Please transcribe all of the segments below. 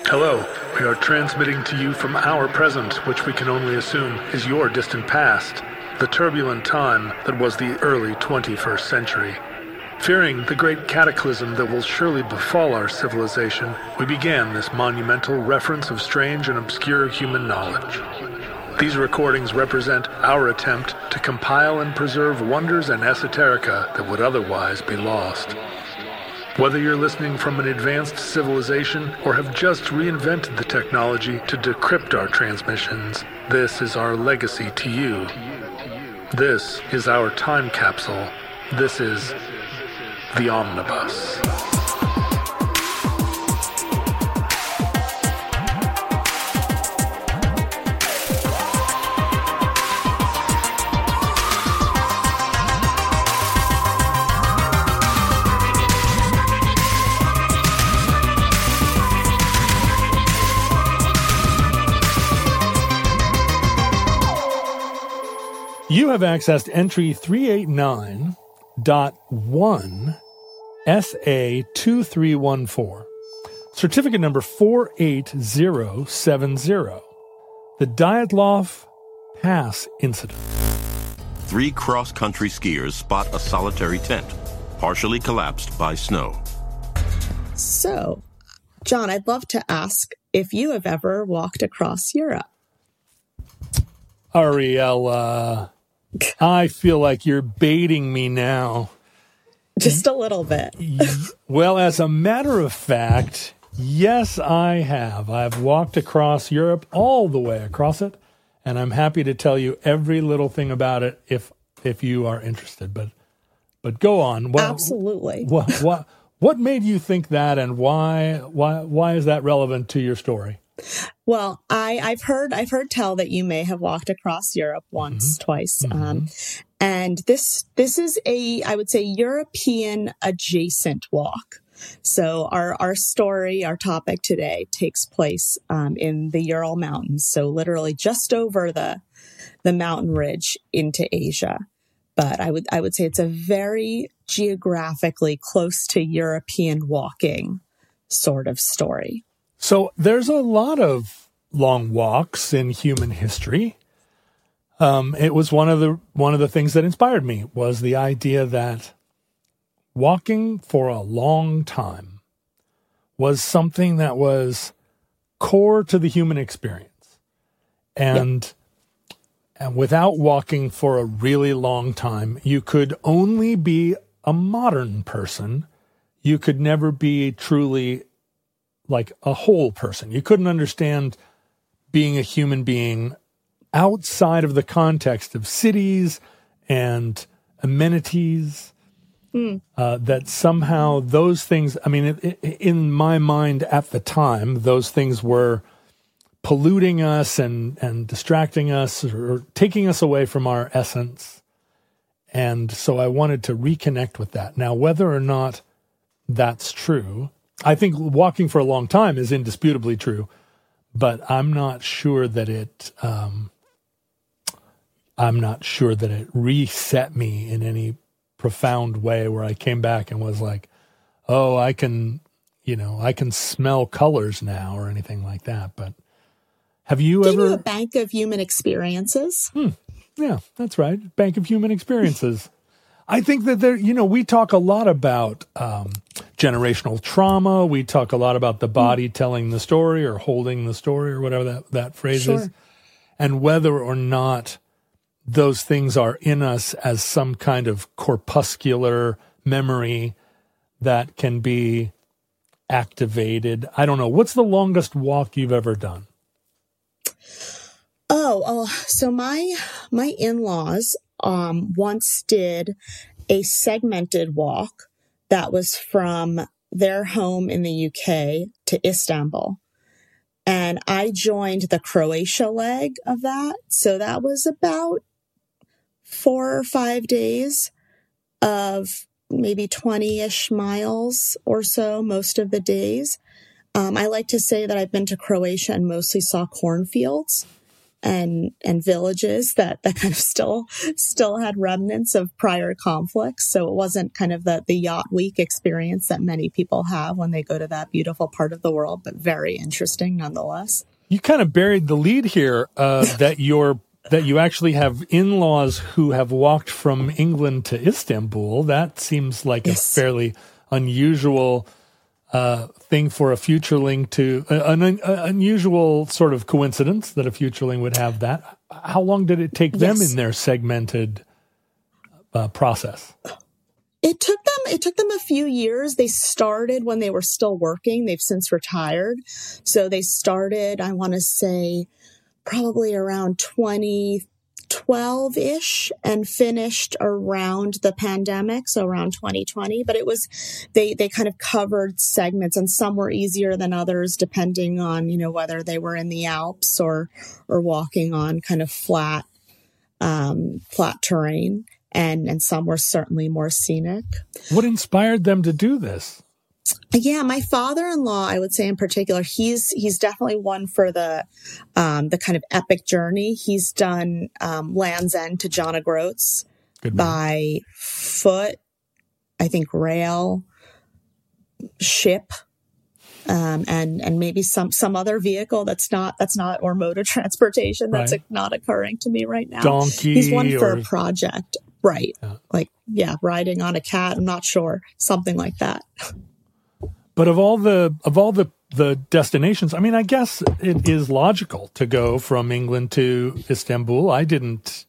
Hello, we are transmitting to you from our present, which we can only assume is your distant past, the turbulent time that was the early 21st century. Fearing the great cataclysm that will surely befall our civilization, we began this monumental reference of strange and obscure human knowledge. These recordings represent our attempt to compile and preserve wonders and esoterica that would otherwise be lost. Whether you're listening from an advanced civilization or have just reinvented the technology to decrypt our transmissions, this is our legacy to you. This is our time capsule. This is the Omnibus. You have accessed entry 389.1 SA2314, certificate number 48070, the Dyatlov Pass Incident. 3 cross-country skiers spot a solitary tent, partially collapsed by snow. So, John, I'd love to ask if you have ever walked across Europe. Ariella, I feel like you're baiting me now. Just a little bit. Well, as a matter of fact, yes, I have. I've walked across Europe, all the way across it, and I'm happy to tell you every little thing about it if you are interested. But go on. Absolutely. What made you think that, and why is that relevant to your story? Well, I've heard tell that you may have walked across Europe once, twice, and this is I would say, European adjacent walk. So our story, our topic today, takes place in the Ural Mountains, so literally just over the mountain ridge into Asia. But I would say it's a very geographically close to European walking sort of story. So there's a lot of long walks in human history. It was one of the things that inspired me was the idea that walking for a long time was something that was core to the human experience. And without walking for a really long time, you could only be a modern person. You could never be truly like a whole person. You couldn't understand being a human being outside of the context of cities and amenities. That somehow those things, I mean, in my mind at the time, those things were polluting us and distracting us or taking us away from our essence. And so I wanted to reconnect with that. Now, whether or not that's true, I think walking for a long time is indisputably true, but I'm not sure that it reset me in any profound way where I came back and was like, oh, I can smell colors now or anything like that. But have you Give ever you a bank of human experiences? Yeah, that's right. Bank of human experiences. I think that we talk a lot about generational trauma. We talk a lot about the body telling the story or holding the story or whatever that phrase is. And whether or not those things are in us as some kind of corpuscular memory that can be activated. I don't know. What's the longest walk you've ever done? So my in-laws once did a segmented walk that was from their home in the UK to Istanbul. And I joined the Croatia leg of that. So that was about 4 or 5 days of maybe 20-ish miles or so most of the days. I like to say that I've been to Croatia and mostly saw cornfields. and villages that kind of still had remnants of prior conflicts. So it wasn't kind of the yacht week experience that many people have when they go to that beautiful part of the world, but very interesting nonetheless. You kind of buried the lead here, that you actually have in-laws who have walked from England to Istanbul. That seems like a fairly unusual thing for a futureling to an unusual sort of coincidence that a futureling would have that. How long did it take them in their segmented process? It took them a few years. They started when they were still working. They've since retired. So they started, I want to say, probably around 2012-ish and finished around the pandemic, so around 2020. But it was, they kind of covered segments, and some were easier than others depending on, whether they were in the Alps or walking on kind of flat terrain. And some were certainly more scenic. What inspired them to do this? Yeah, my father-in-law, I would say in particular, he's definitely one for the kind of epic journey. He's done Land's End to John O'Groats by foot, I think rail, ship, and maybe some other vehicle that's not or mode of transportation that's not occurring to me right now. Donkey. He's one for a project. Right. Yeah. Riding on a cat. I'm not sure. Something like that. But of all the destinations, I mean, I guess it is logical to go from England to Istanbul. I didn't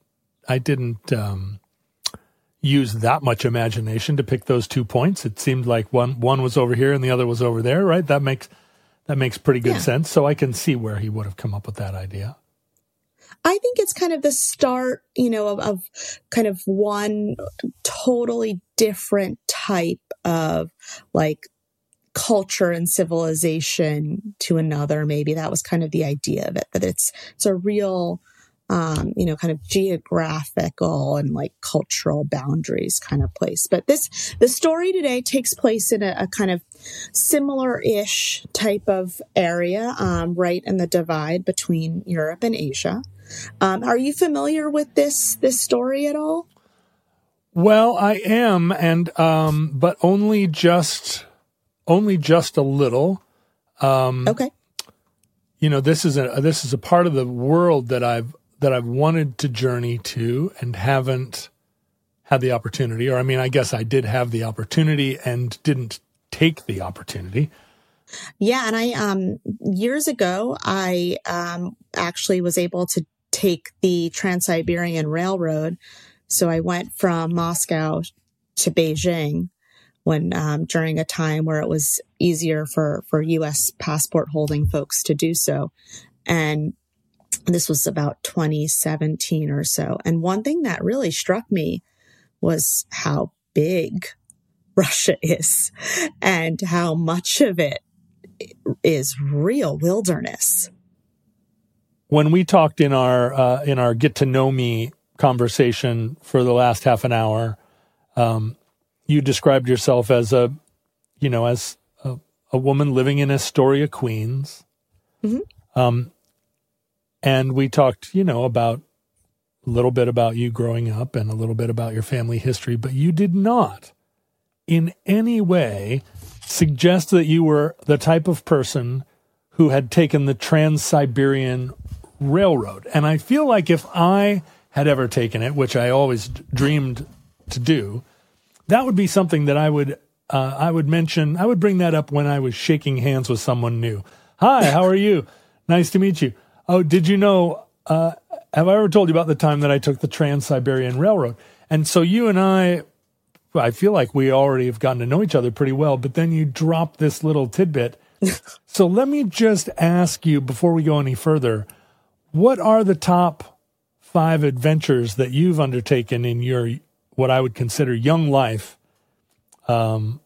use that much imagination to pick those 2 points. It seemed like one was over here and the other was over there, right? That makes pretty good sense. So I can see where he would have come up with that idea. I think it's kind of the start, of kind of one totally different type of like culture and civilization to another. Maybe that was kind of the idea of it, that it's a real, kind of geographical and like cultural boundaries kind of place. But the story today takes place in a kind of similar-ish type of area, right in the divide between Europe and Asia. Are you familiar with this story at all? Well, I am, and but only just a little. Okay. This is a part of the world that I've wanted to journey to and haven't had the opportunity. Or I mean, I guess I did have the opportunity and didn't take the opportunity. Yeah, and I years ago I actually was able to take the Trans-Siberian Railroad. So I went from Moscow to Beijing when during a time where it was easier for U.S. passport holding folks to do so. And this was about 2017 or so. And one thing that really struck me was how big Russia is and how much of it is real wilderness. When we talked in our get to know me conversation for the last half an hour, you described yourself as a woman living in Astoria, Queens. Mm-hmm. And we talked, about a little bit about you growing up and a little bit about your family history, but you did not in any way suggest that you were the type of person who had taken the Trans-Siberian Railroad. And I feel like if I had ever taken it, which I always dreamed to do, that would be something that I would mention. I would bring that up when I was shaking hands with someone new. Hi, how are you? Nice to meet you. Oh, did you know, have I ever told you about the time that I took the Trans-Siberian Railroad? And so you and I feel like we already have gotten to know each other pretty well, but then you drop this little tidbit. So let me just ask you before we go any further, what are the top 5 adventures that you've undertaken in your, what I would consider young life, other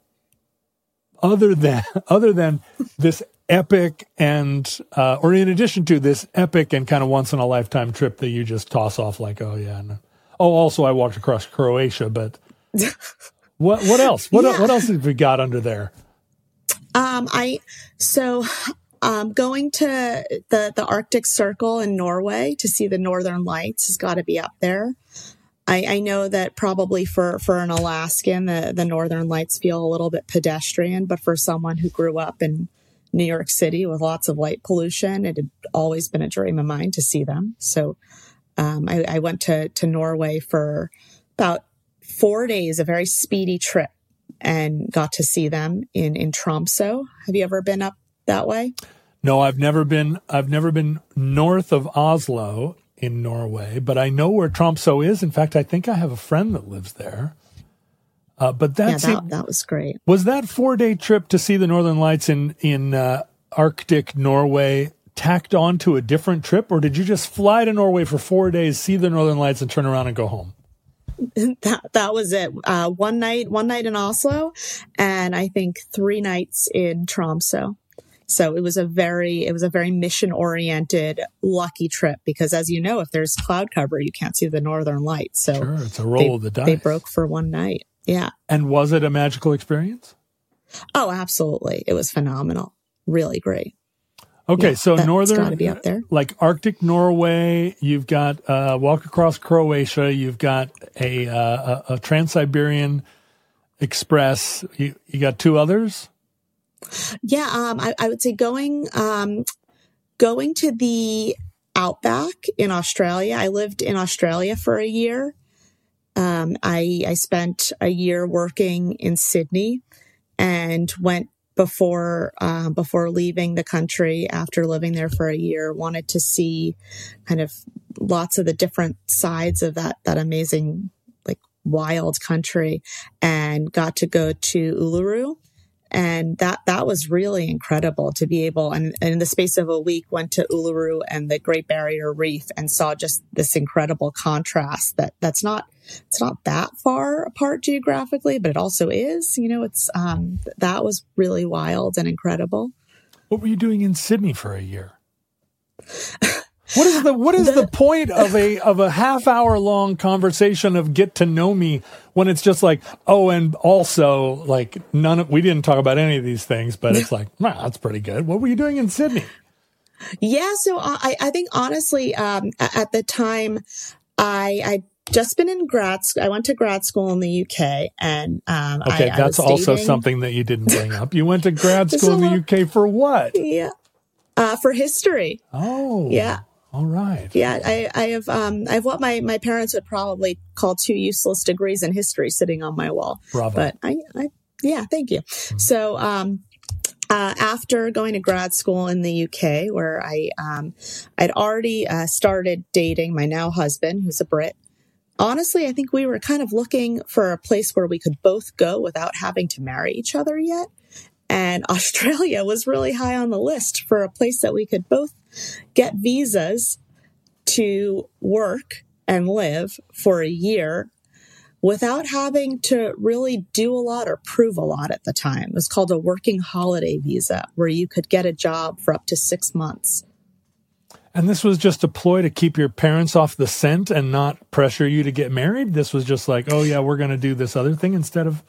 than this epic and, or in addition to this epic and kind of once in a lifetime trip that you just toss off like, oh yeah. No. Oh, also I walked across Croatia, but what else? What else have we got under there? going to the Arctic Circle in Norway to see the Northern Lights has got to be up there. I know that probably for an Alaskan, the Northern Lights feel a little bit pedestrian, but for someone who grew up in New York City with lots of light pollution, it had always been a dream of mine to see them. So I went to Norway for about 4 days, a very speedy trip, and got to see them in Tromsø. Have you ever been up that way? No, I've never been north of Oslo in Norway, but I know where Tromsø is. In fact, I think I have a friend that lives there. But that was great. Was that 4-day trip to see the Northern Lights in Arctic Norway tacked on to a different trip, or did you just fly to Norway for 4 days, see the Northern Lights, and turn around and go home? That was it. One night in Oslo, and I think 3 nights in Tromsø. So it was a very mission-oriented, lucky trip because, as you know, if there's cloud cover, you can't see the Northern Lights. So sure, it's a roll of the dice. They broke for one night. Yeah. And was it a magical experience? Oh, absolutely. It was phenomenal. Really great. Okay, yeah, so Northern, got to be up there. Like Arctic Norway, you've got walk across Croatia, you've got a Trans-Siberian Express. You got 2 others? Yeah, I would say going to the outback in Australia. I lived in Australia for a year. I spent a year working in Sydney and went before leaving the country after living there for a year, wanted to see kind of lots of the different sides of that amazing, like, wild country, and got to go to Uluru. And that was really incredible to be able, and in the space of a week, went to Uluru and the Great Barrier Reef and saw just this incredible contrast it's not that far apart geographically, but it also is, that was really wild and incredible. What were you doing in Sydney for a year? What is the point of a half-hour long conversation of get to know me when it's just like, oh, and also like we didn't talk about any of these things, but it's like, wow, that's pretty good. What were you doing in Sydney? Yeah, so I think honestly, at the time, I just been in grad school. I went to grad school in the UK, and okay, that's also something that you didn't bring up. You went to grad school in the UK for what? Yeah, for history. Oh, yeah. All right. Yeah, I have what my parents would probably call 2 useless degrees in history sitting on my wall. Bravo. But yeah, thank you. Mm-hmm. So after going to grad school in the UK, where I'd already started dating my now husband, who's a Brit. Honestly, I think we were kind of looking for a place where we could both go without having to marry each other yet. And Australia was really high on the list for a place that we could both get visas to work and live for a year without having to really do a lot or prove a lot at the time. It was called a working holiday visa, where you could get a job for up to 6 months. And this was just a ploy to keep your parents off the scent and not pressure you to get married? This was just like, oh yeah, we're going to do this other thing instead of...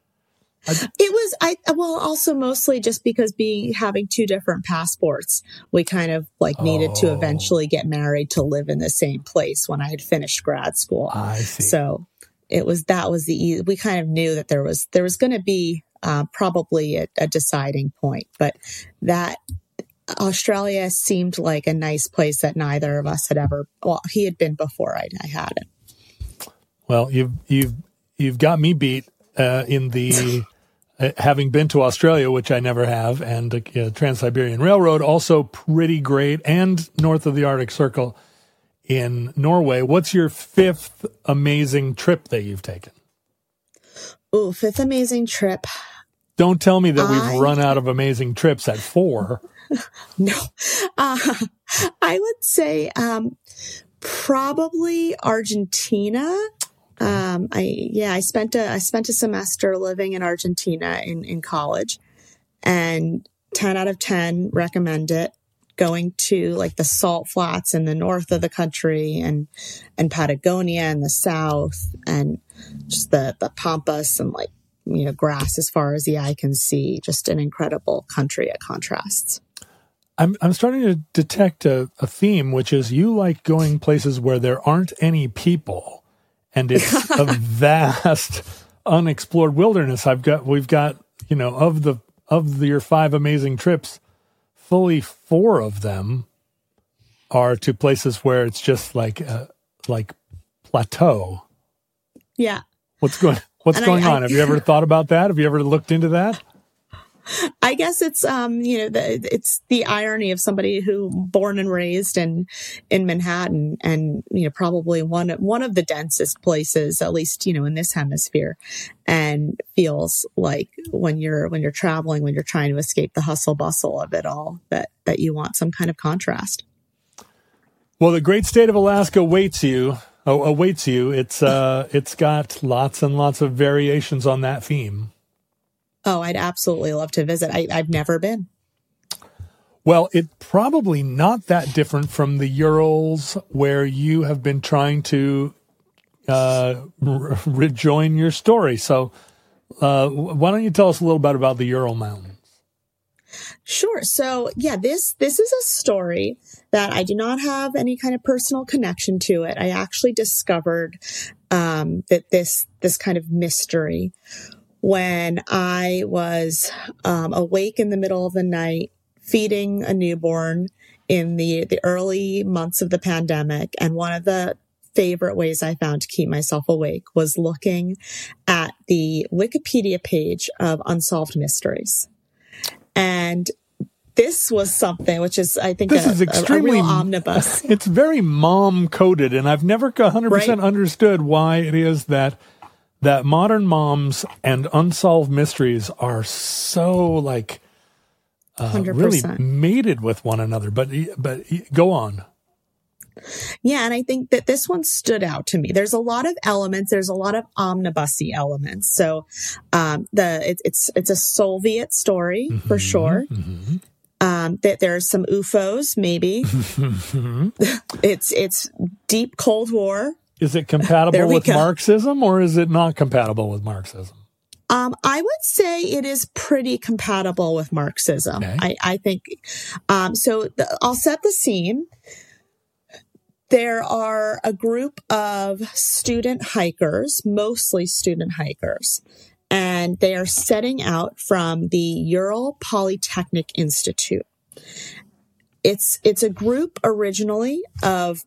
It was, also mostly just because having 2 different passports, we kind of needed to eventually get married to live in the same place when I had finished grad school. I see. So we kind of knew that there was going to be probably a deciding point, but that Australia seemed like a nice place that neither of us had ever, well, he had been before I had it. Well, you've got me beat in the having been to Australia, which I never have, and Trans-Siberian Railroad, also pretty great, and north of the Arctic Circle in Norway. What's your 5th amazing trip that you've taken? Ooh, 5th amazing trip. Don't tell me that we've run out of amazing trips at 4. No. I would say probably Argentina. I spent a semester living in Argentina in college, and 10 out of 10 recommend it. Going to the salt flats in the north of the country and Patagonia in the south, and just the pampas and grass as far as the eye can see. Just an incredible country at contrasts. I'm starting to detect a theme, which is you like going places where there aren't any people, and it's a vast, unexplored wilderness. We've got of your 5 amazing trips, fully 4 of them are to places where it's just like plateau. Yeah. What's going on? Have you ever thought about that? Have you ever looked into that? I guess it's it's the irony of somebody who born and raised in Manhattan, and probably one of the densest places, at least in this hemisphere, and feels like when you're traveling, when you're trying to escape the hustle bustle of it all, that you want some kind of contrast. Well, the great state of Alaska awaits you. It's got lots and lots of variations on that theme. Oh, I'd absolutely love to visit. I've never been. Well, it's probably not that different from the Urals, where you have been trying to rejoin your story. So why don't you tell us a little bit about the Ural Mountains? Sure. So, yeah, this is a story that I do not have any kind of personal connection to it. I actually discovered that this kind of mystery when I was awake in the middle of the night, feeding a newborn in the early months of the pandemic. And one of the favorite ways I found to keep myself awake was looking at the Wikipedia page of Unsolved Mysteries. And this was something which is, I think, a real omnibus. It's very mom-coded, and I've never 100% understood why it is that modern moms and unsolved mysteries are so really mated with one another. But go on. Yeah, and I think that this one stood out to me. There's a lot of elements. There's a lot of omnibusy elements. So, it's a Soviet story for sure. Mm-hmm. That there's some UFOs, maybe. It's deep Cold War. Is it compatible with Marxism, or is it not compatible with Marxism? I would say it is pretty compatible with Marxism. Okay. I think. I'll set the scene. There are a group of student hikers, mostly student hikers, and they are setting out from the Ural Polytechnic Institute. It's a group originally of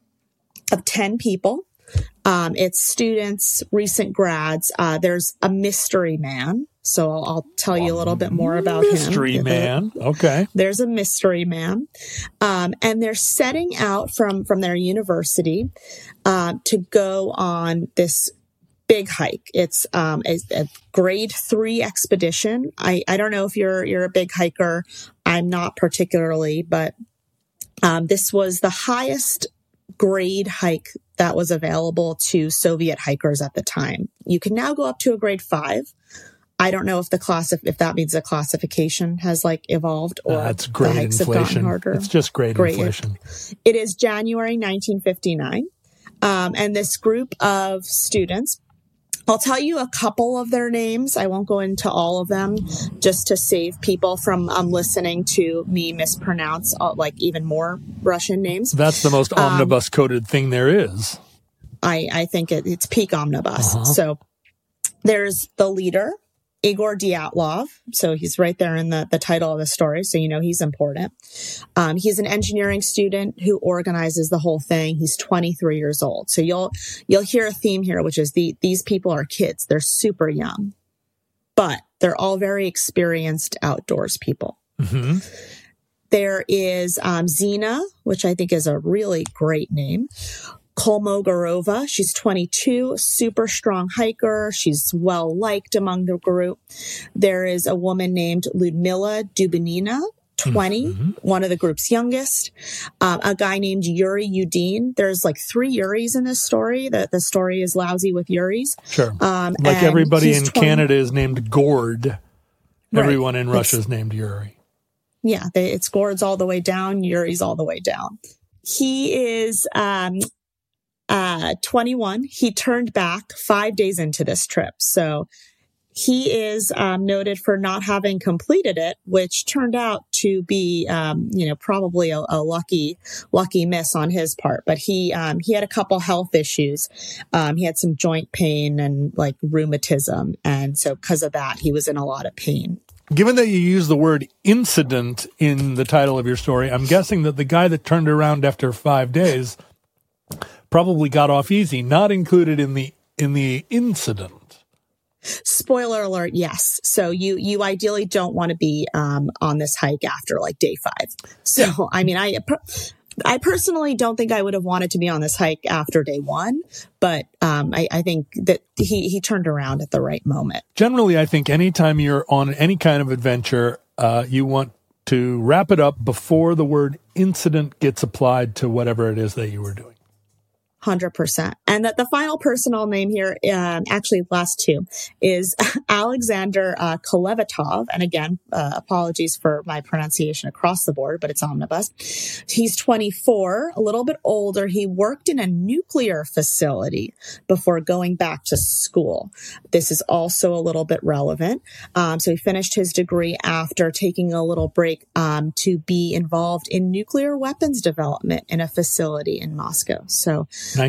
10 people. It's students, recent grads. There's a mystery man. So I'll tell you a little bit more about him. Mystery man. Okay. There's a mystery man. And they're setting out from their university, to go on this big hike. It's, a grade 3 expedition. I don't know if you're a big hiker. I'm not particularly, but, this was the highest grade hike that was available to Soviet hikers at the time. You can now go up to a grade 5. I don't know if if that means the classification has evolved, or that's grade the hikes inflation. have gotten harder. It's just grade inflation. It is January 1959. And this group of students, I'll tell you a couple of their names. I won't go into all of them, just to save people from listening to me mispronounce even more Russian names. That's the most omnibus coded thing there is. I think it's peak omnibus. Uh-huh. So there's the leader, Igor Dyatlov. So he's right there in the title of the story. So, he's important. He's an engineering student who organizes the whole thing. He's 23 years old. So you'll hear a theme here, which is these people are kids. They're super young, but they're all very experienced outdoors people. Mm-hmm. There is, Zina, which I think is a really great name. Kolmogorova. She's 22, super strong hiker. She's well liked among the group. There is a woman named Ludmila Dubinina, 20, one of the group's youngest. A guy named Yuri Yudin. There's 3 Yuris in this story. The story is lousy with Yuris. Sure. Everybody in Canada is named Gord. Right. Everyone in Russia is named Yuri. Yeah, it's Gord's all the way down. Yuri's all the way down. He is 21. He turned back 5 days into this trip. So he is noted for not having completed it, which turned out to be, probably a lucky miss on his part. But he had a couple health issues. He had some joint pain and like rheumatism. And so because of that, he was in a lot of pain. Given that you use the word incident in the title of your story, I'm guessing that the guy that turned around after 5 days probably got off easy, not included in the incident. Spoiler alert, yes. So you ideally don't want to be on this hike after like day 5. So, I mean, I personally don't think I would have wanted to be on this hike after day 1, but I think that he turned around at the right moment. Generally, I think anytime you're on any kind of adventure, you want to wrap it up before the word incident gets applied to whatever it is that you were doing. 100%. And that the final person I'll name here, actually last 2, is Alexander Kolevatov. And again, apologies for my pronunciation across the board, but it's omnibus. He's 24, a little bit older. He worked in a nuclear facility before going back to school. This is also a little bit relevant. So he finished his degree after taking a little break to be involved in nuclear weapons development in a facility in Moscow. So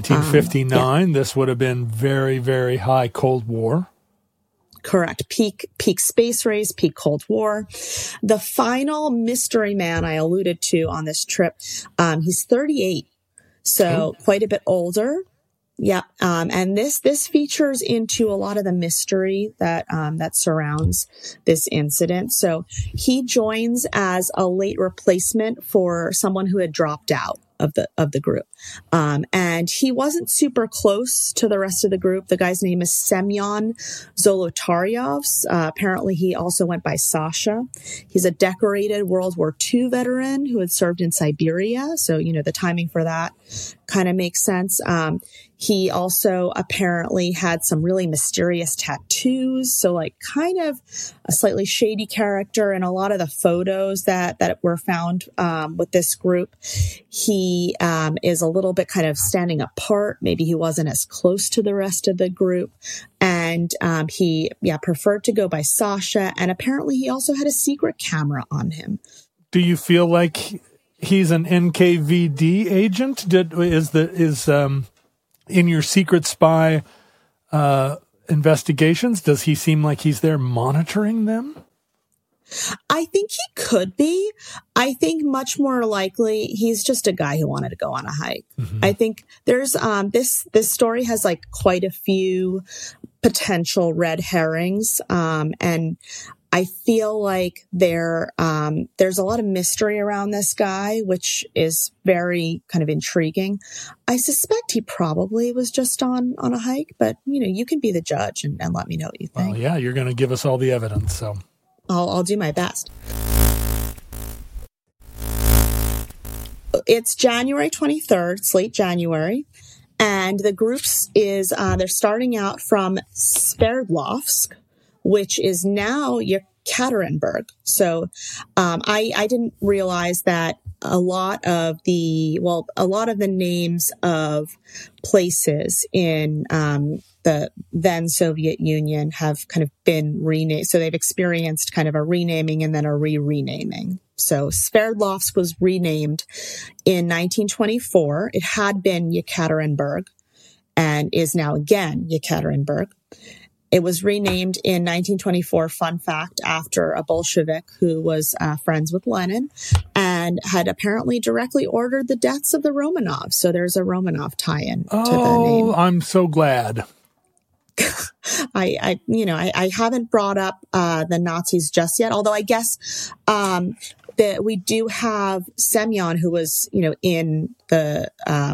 1959, This would have been very, very high Cold War. Correct. Peak space race, peak Cold War. The final mystery man I alluded to on this trip, he's 38, so quite a bit older. Yeah. And this features into a lot of the mystery that surrounds this incident. So he joins as a late replacement for someone who had dropped out of the group. And he wasn't super close to the rest of the group. The guy's name is Semyon Zolotaryov. Apparently he also went by Sasha. He's a decorated World War II veteran who had served in Siberia. So, the timing for that kind of makes sense. He also apparently had some really mysterious tattoos. So like kind of a slightly shady character in a lot of the photos that were found with this group. He is a little bit kind of standing apart. Maybe he wasn't as close to the rest of the group. And he preferred to go by Sasha. And apparently he also had a secret camera on him. Do you feel like he's an NKVD agent? Is in your secret spy investigations, does he seem like he's there monitoring them? I think he could be. I think much more likely he's just a guy who wanted to go on a hike. Mm-hmm. I think there's this story has like quite a few potential red herrings, and I feel like there's a lot of mystery around this guy, which is very kind of intriguing. I suspect he probably was just on a hike, but you can be the judge and let me know what you think. Well, yeah, you're going to give us all the evidence, so I'll do my best. It's January 23rd, it's late January, and the groups they're starting out from Sverdlovsk, which is now Yekaterinburg. So, I didn't realize that a lot of the names of places in, the then Soviet Union have kind of been renamed. So they've experienced kind of a renaming and then a renaming. So Sverdlovsk was renamed in 1924. It had been Yekaterinburg and is now again Yekaterinburg. It was renamed in 1924, fun fact, after a Bolshevik who was friends with Lenin and had apparently directly ordered the deaths of the Romanovs. So there's a Romanov tie-in to the name. Oh, I'm so glad. I haven't brought up the Nazis just yet, although I guess that we do have Semyon, who was in the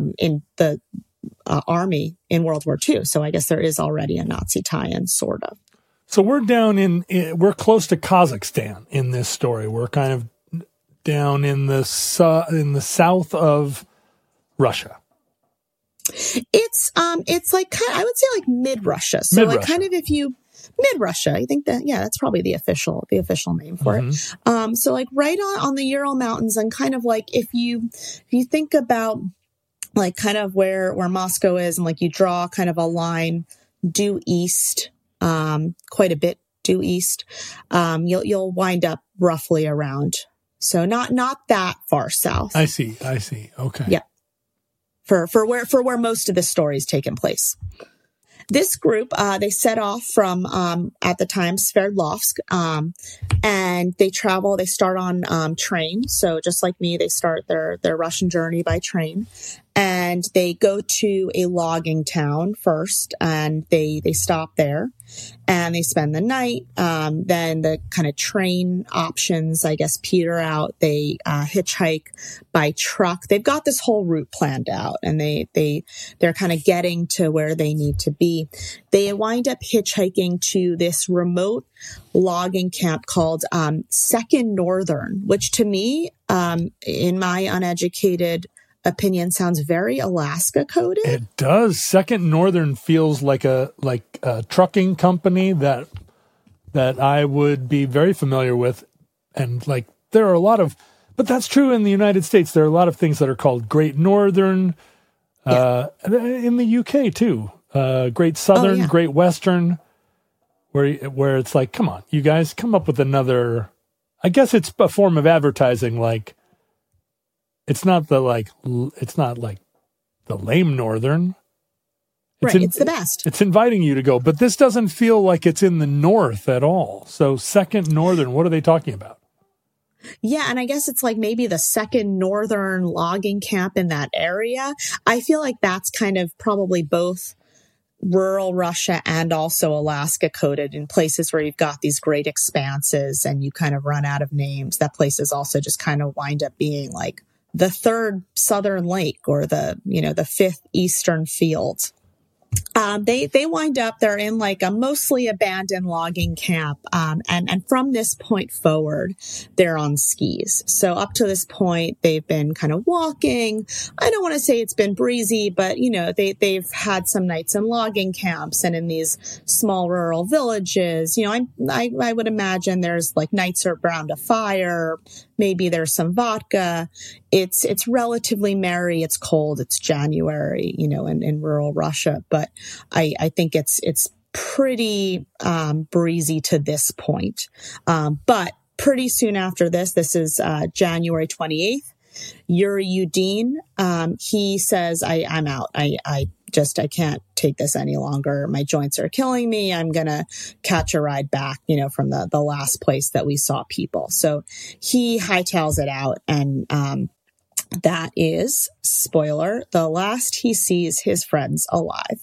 army in World War II. So I guess there is already a Nazi tie-in, sort of. So we're we're close to Kazakhstan in this story. We're kind of down in the south of Russia. It's like I would say like mid-Russia. So mid-Russia. Like kind of mid-Russia. I think that's probably the official name for it. So like right on the Ural Mountains, and kind of like if you think about like kind of where Moscow is, and like you draw kind of a line due east quite a bit due east, you'll wind up roughly around. So not that far south. I see. Okay. Yeah. For where most of the story is taking place. This group, they set off from, at the time, Sverdlovsk, and they start on, train. So just like me, they start their Russian journey by train, and they go to a logging town first, and they stop there and they spend the night. Then the kind of train options, I guess, peter out. They, hitchhike by truck. They've got this whole route planned out, and they're kind of getting to where they need to be. They wind up hitchhiking to this remote logging camp called, Second Northern, which to me, in my uneducated opinion, sounds very Alaska coded. It does. Second Northern feels like a trucking company that I would be very familiar with, and like there are a lot of, but that's true in the United States. There are a lot of things that are called Great Northern, in the UK too. Great Southern, Great Western, where it's like, come on, you guys, come up with another. I guess it's a form of advertising, like. It's not like the lame Northern. It's the best. It's inviting you to go, but this doesn't feel like it's in the north at all. So Second Northern, what are they talking about? Yeah, and I guess it's like maybe the Second Northern logging camp in that area. I feel like that's kind of probably both rural Russia and also Alaska coded in places where you've got these great expanses and you kind of run out of names. That places also just kind of wind up being like the third Southern Lake or the fifth Eastern Field. They wind up, they're in like a mostly abandoned logging camp. And from this point forward, they're on skis. So up to this point, they've been kind of walking. I don't want to say it's been breezy, but they've had some nights in logging camps and in these small rural villages. I would imagine there's like nights around a fire. Maybe there's some vodka. It's relatively merry. It's cold. It's January, in rural Russia. But I think it's pretty breezy to this point. But pretty soon after this is January 28th. Yuri Yudin, he says, I'm out. I can't take this any longer. My joints are killing me. I'm going to catch a ride back, from the last place that we saw people. So he hightails it out. And, that is, spoiler, the last he sees his friends alive.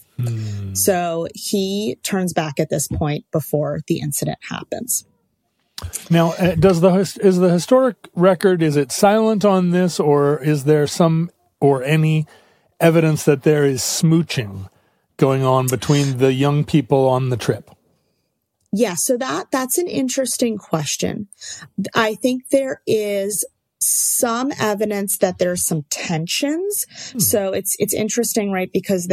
So he turns back at this point before the incident happens. Now, is the historic record, is it silent on this, or is there some or any evidence that there is smooching going on between the young people on the trip? Yeah, so that's an interesting question. I think there is some evidence that there's some tensions. So it's interesting, right? Because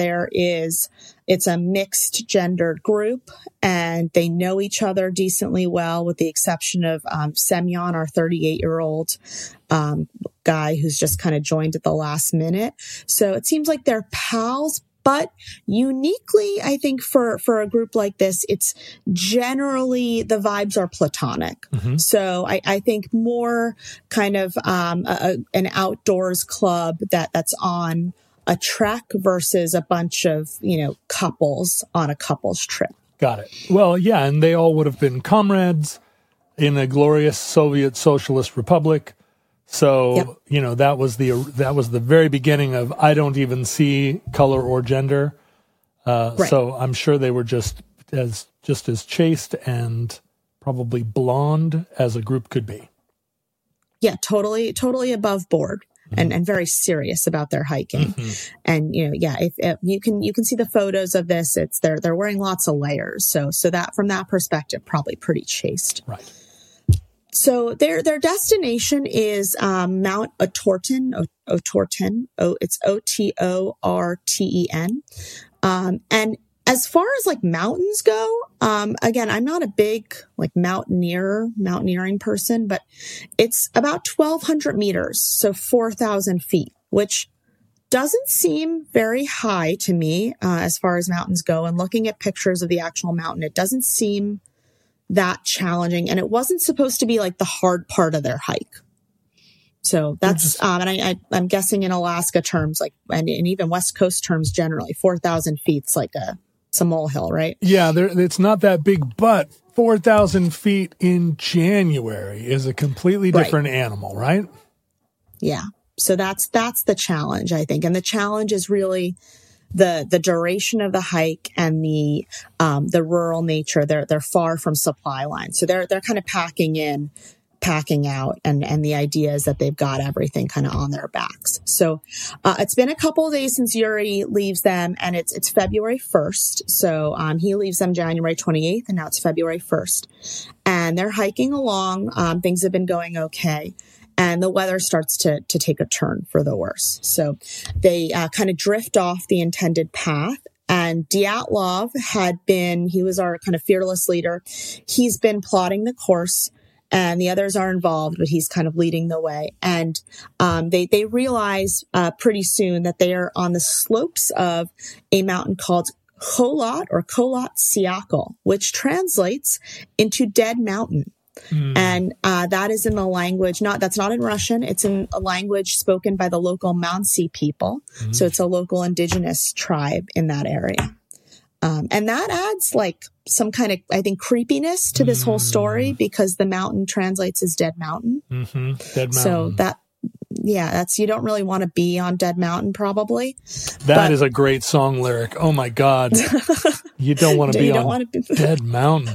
it's a mixed gendered group and they know each other decently well, with the exception of Semyon, our 38-year-old guy who's just kind of joined at the last minute. So it seems like they're pals. But uniquely, I think for a group like this, it's generally the vibes are platonic. Mm-hmm. So I think more kind of an outdoors club that's on a trek versus a bunch of couples on a couples trip. Got it. Well, yeah, and they all would have been comrades in a glorious Soviet Socialist Republic. So, yep. That was the very beginning of I don't even see color or gender. Right. So I'm sure they were just as chaste and probably blonde as a group could be. Yeah, totally above board and very serious about their hiking. Mm-hmm. And, if you can see the photos of this, they're wearing lots of layers. So that from that perspective, probably pretty chaste. Right. So their destination is Mount Otorten. It's Otorten. And as far as like mountains go, again, I'm not a big like mountaineering person, but it's about 1,200 meters, so 4,000 feet, which doesn't seem very high to me as far as mountains go. And looking at pictures of the actual mountain, it doesn't seem that challenging. And it wasn't supposed to be like the hard part of their hike. So that's, and I'm guessing in Alaska terms, like, and even West Coast terms generally, 4,000 feet's like it's a molehill, right? Yeah, it's not that big, but 4,000 feet in January is a completely different animal, right? Yeah. So that's the challenge, I think. And the challenge is really the duration of the hike and the rural nature. They're far from supply lines. So they're kind of packing out, and the idea is that they've got everything kind of on their backs. So it's been a couple of days since Yuri leaves them, and it's February 1st. So he leaves them January 28th, and now it's February 1st. And they're hiking along. Things have been going okay. And the weather starts to take a turn for the worse. So they kind of drift off the intended path. And Dyatlov he was our kind of fearless leader. He's been plotting the course, and the others are involved, but he's kind of leading the way. And they realize pretty soon that they are on the slopes of a mountain called Kholat or Kholat Syakhl, which translates into Dead Mountain. And that is in the language, that's not in Russian. It's in a language spoken by the local Mansi people. So it's a local indigenous tribe in that area. And that adds like some kind of, I think, creepiness to this whole story, because the mountain translates as Dead Mountain. Dead Mountain. So you don't really want to be on Dead Mountain, probably. That is a great song lyric. Oh my God. You don't want to be on Dead Mountain.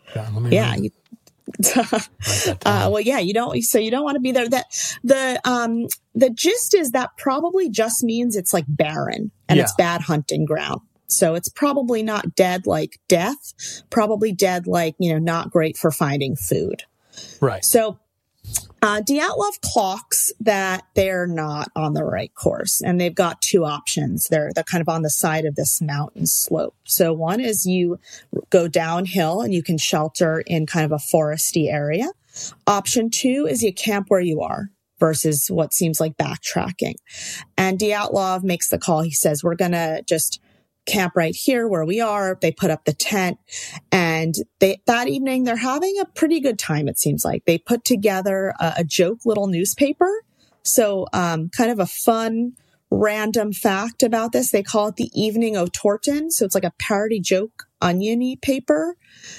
You don't want to be there. The gist is that probably just means it's like barren and it's bad hunting ground. So it's probably not dead like death, probably dead like, not great for finding food. Right. So Dyatlov clocks that they're not on the right course, and they've got two options. They're kind of on the side of this mountain slope. So one is you go downhill and you can shelter in kind of a foresty area. Option two is you camp where you are versus what seems like backtracking. And Dyatlov makes the call. He says, we're going to just camp right here where we are. They put up the tent, and that evening they're having a pretty good time. It seems like they put together a joke little newspaper. So, kind of a fun random fact about this. They call it the Evening o' Tortin. So it's like a parody joke oniony paper,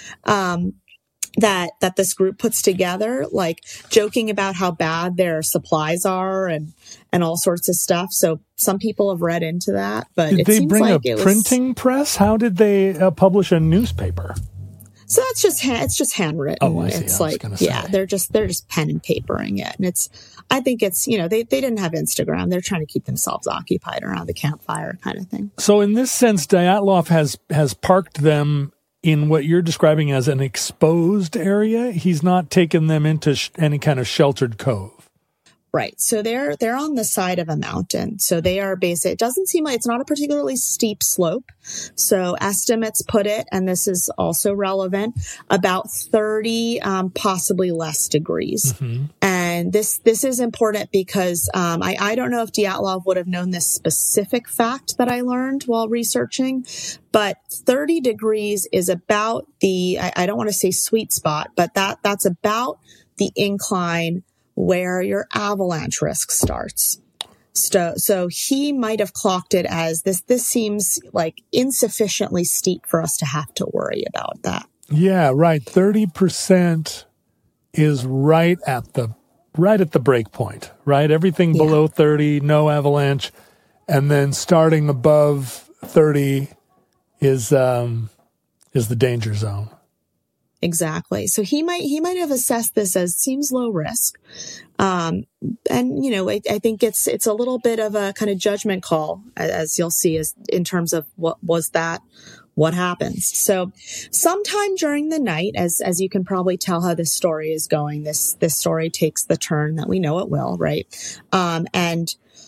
that this group puts together, like joking about how bad their supplies are and all sorts of stuff. So some people have read into that, but did they bring a printing press? How did they publish a newspaper? So that's just handwritten. Oh, I see. It's they're just pen and papering it. And I think it's, they didn't have Instagram. They're trying to keep themselves occupied around the campfire kind of thing. So in this sense, Dyatlov has parked them in what you're describing as an exposed area. He's not taken them into any kind of sheltered cove. Right. So they're on the side of a mountain. So they are it doesn't seem like it's not a particularly steep slope. So estimates put it, and this is also relevant, about 30, possibly less degrees. And this is important because, I don't know if Dyatlov would have known this specific fact that I learned while researching, but 30 degrees is about I don't want to say sweet spot, but that's about the incline where your avalanche risk starts. So he might have clocked it as this seems like insufficiently steep for us to have to worry about that. Yeah, right. 30% is right at the break point, right? Everything below 30, no avalanche. And then starting above 30 is the danger zone. Exactly. So he might have assessed this as seems low risk. And, I think it's a little bit of a kind of judgment call, as you'll see, as in terms of what happens. So sometime during the night, as you can probably tell how this story is going, this story takes the turn that we know it will, right? And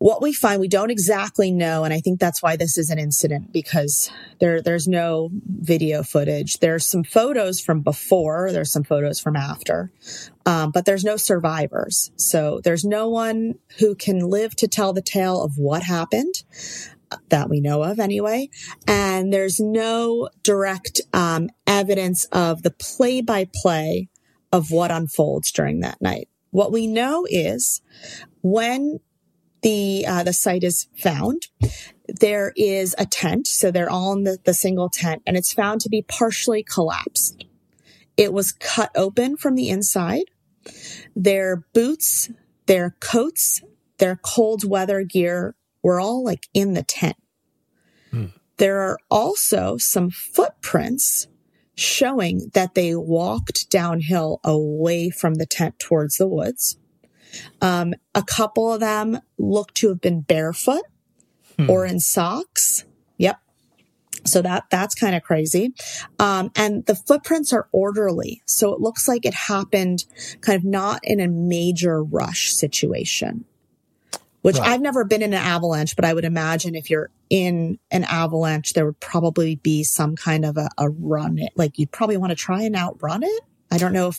What we find, we don't exactly know, and I think that's why this is an incident, because there's no video footage. There's some photos from before, there's some photos from after, but there's no survivors. So there's no one who can live to tell the tale of what happened, that we know of anyway. And there's no direct evidence of the play-by-play of what unfolds during that night. What we know is when the site is found, there is a tent. So they're all in the single tent, and it's found to be partially collapsed. It was cut open from the inside. Their boots, their coats, their cold weather gear were all like in the tent. There are also some footprints showing that they walked downhill away from the tent towards the woods. A couple of them look to have been barefoot or in socks. Yep. So that's kind of crazy. And the footprints are orderly. So it looks like it happened kind of not in a major rush situation, which right. I've never been in an avalanche, but I would imagine if you're in an avalanche, there would probably be some kind of a run. Like you'd probably want to try and outrun it. I don't know if...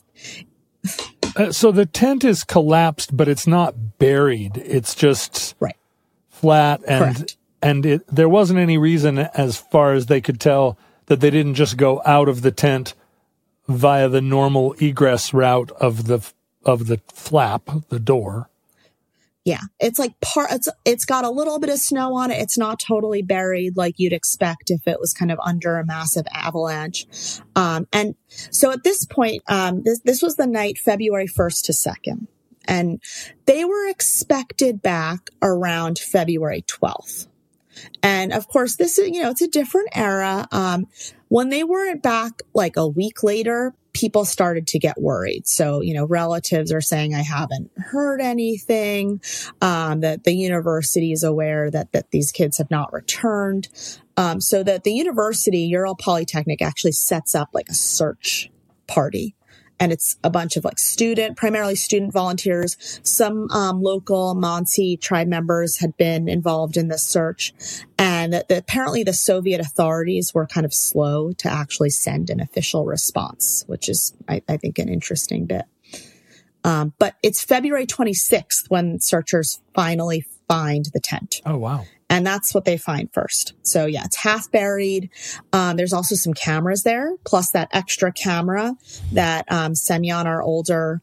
So the tent is collapsed, but it's not buried. It's just right. flat, Correct. and there wasn't any reason, as far as they could tell, that they didn't just go out of the tent via the normal egress route of the flap, the door. Yeah, it's like it's got a little bit of snow on it. It's not totally buried like you'd expect if it was kind of under a massive avalanche. And so at this point, this was the night February 1st to 2nd, and they were expected back around February 12th. And of course, this is, it's a different era. When they weren't back like a week later, people started to get worried. So, relatives are saying, I haven't heard anything, that the university is aware that these kids have not returned. So that the university, Ural Polytechnic, actually sets up like a search party. And it's a bunch of like primarily student volunteers. Some local Mansi tribe members had been involved in this search. And apparently the Soviet authorities were kind of slow to actually send an official response, which is, I think, an interesting bit. But it's February 26th when searchers finally find the tent. Oh, wow. And that's what they find first. So yeah, it's half buried. There's also some cameras there, plus that extra camera that Semyon, our older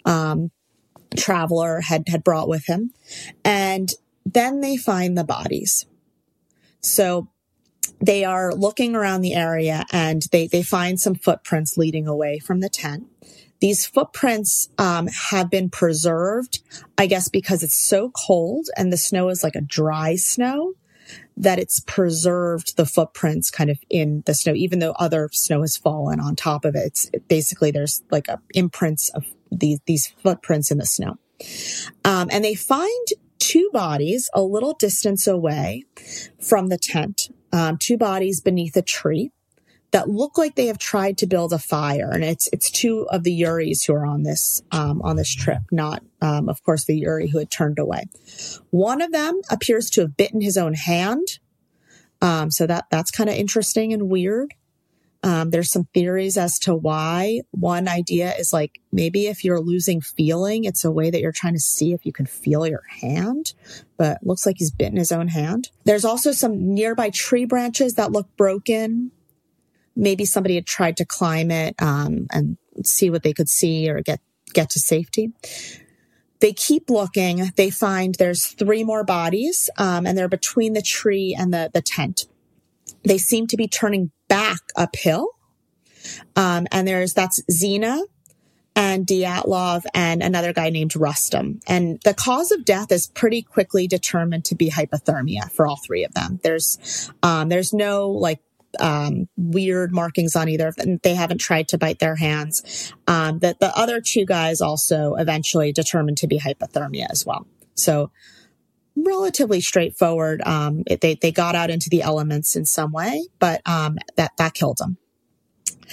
traveler, had brought with him. And then they find the bodies. So they are looking around the area, and they find some footprints leading away from the tent. These footprints have been preserved, I guess, because it's so cold and the snow is like a dry snow, that it's preserved the footprints kind of in the snow, even though other snow has fallen on top of it. Basically, there's like imprints of these footprints in the snow. And they find two bodies a little distance away from the tent, two bodies beneath a tree that look like they have tried to build a fire. And it's two of the Yuris who are on this trip, not, of course, the Yuri who had turned away. One of them appears to have bitten his own hand. So that's kind of interesting and weird. There's some theories as to why. One idea is like, maybe if you're losing feeling, it's a way that you're trying to see if you can feel your hand, but looks like he's bitten his own hand. There's also some nearby tree branches that look broken. Maybe somebody had tried to climb it, and see what they could see or get to safety. They keep looking. They find there's 3 more bodies, and they're between the tree and the tent. They seem to be turning back uphill. And that's Zina and Dyatlov and another guy named Rustam. And the cause of death is pretty quickly determined to be hypothermia for all 3 of them. There's no weird markings on either of them. They haven't tried to bite their hands. The other 2 guys also eventually determined to be hypothermia as well. So relatively straightforward. They got out into the elements in some way, but that killed them.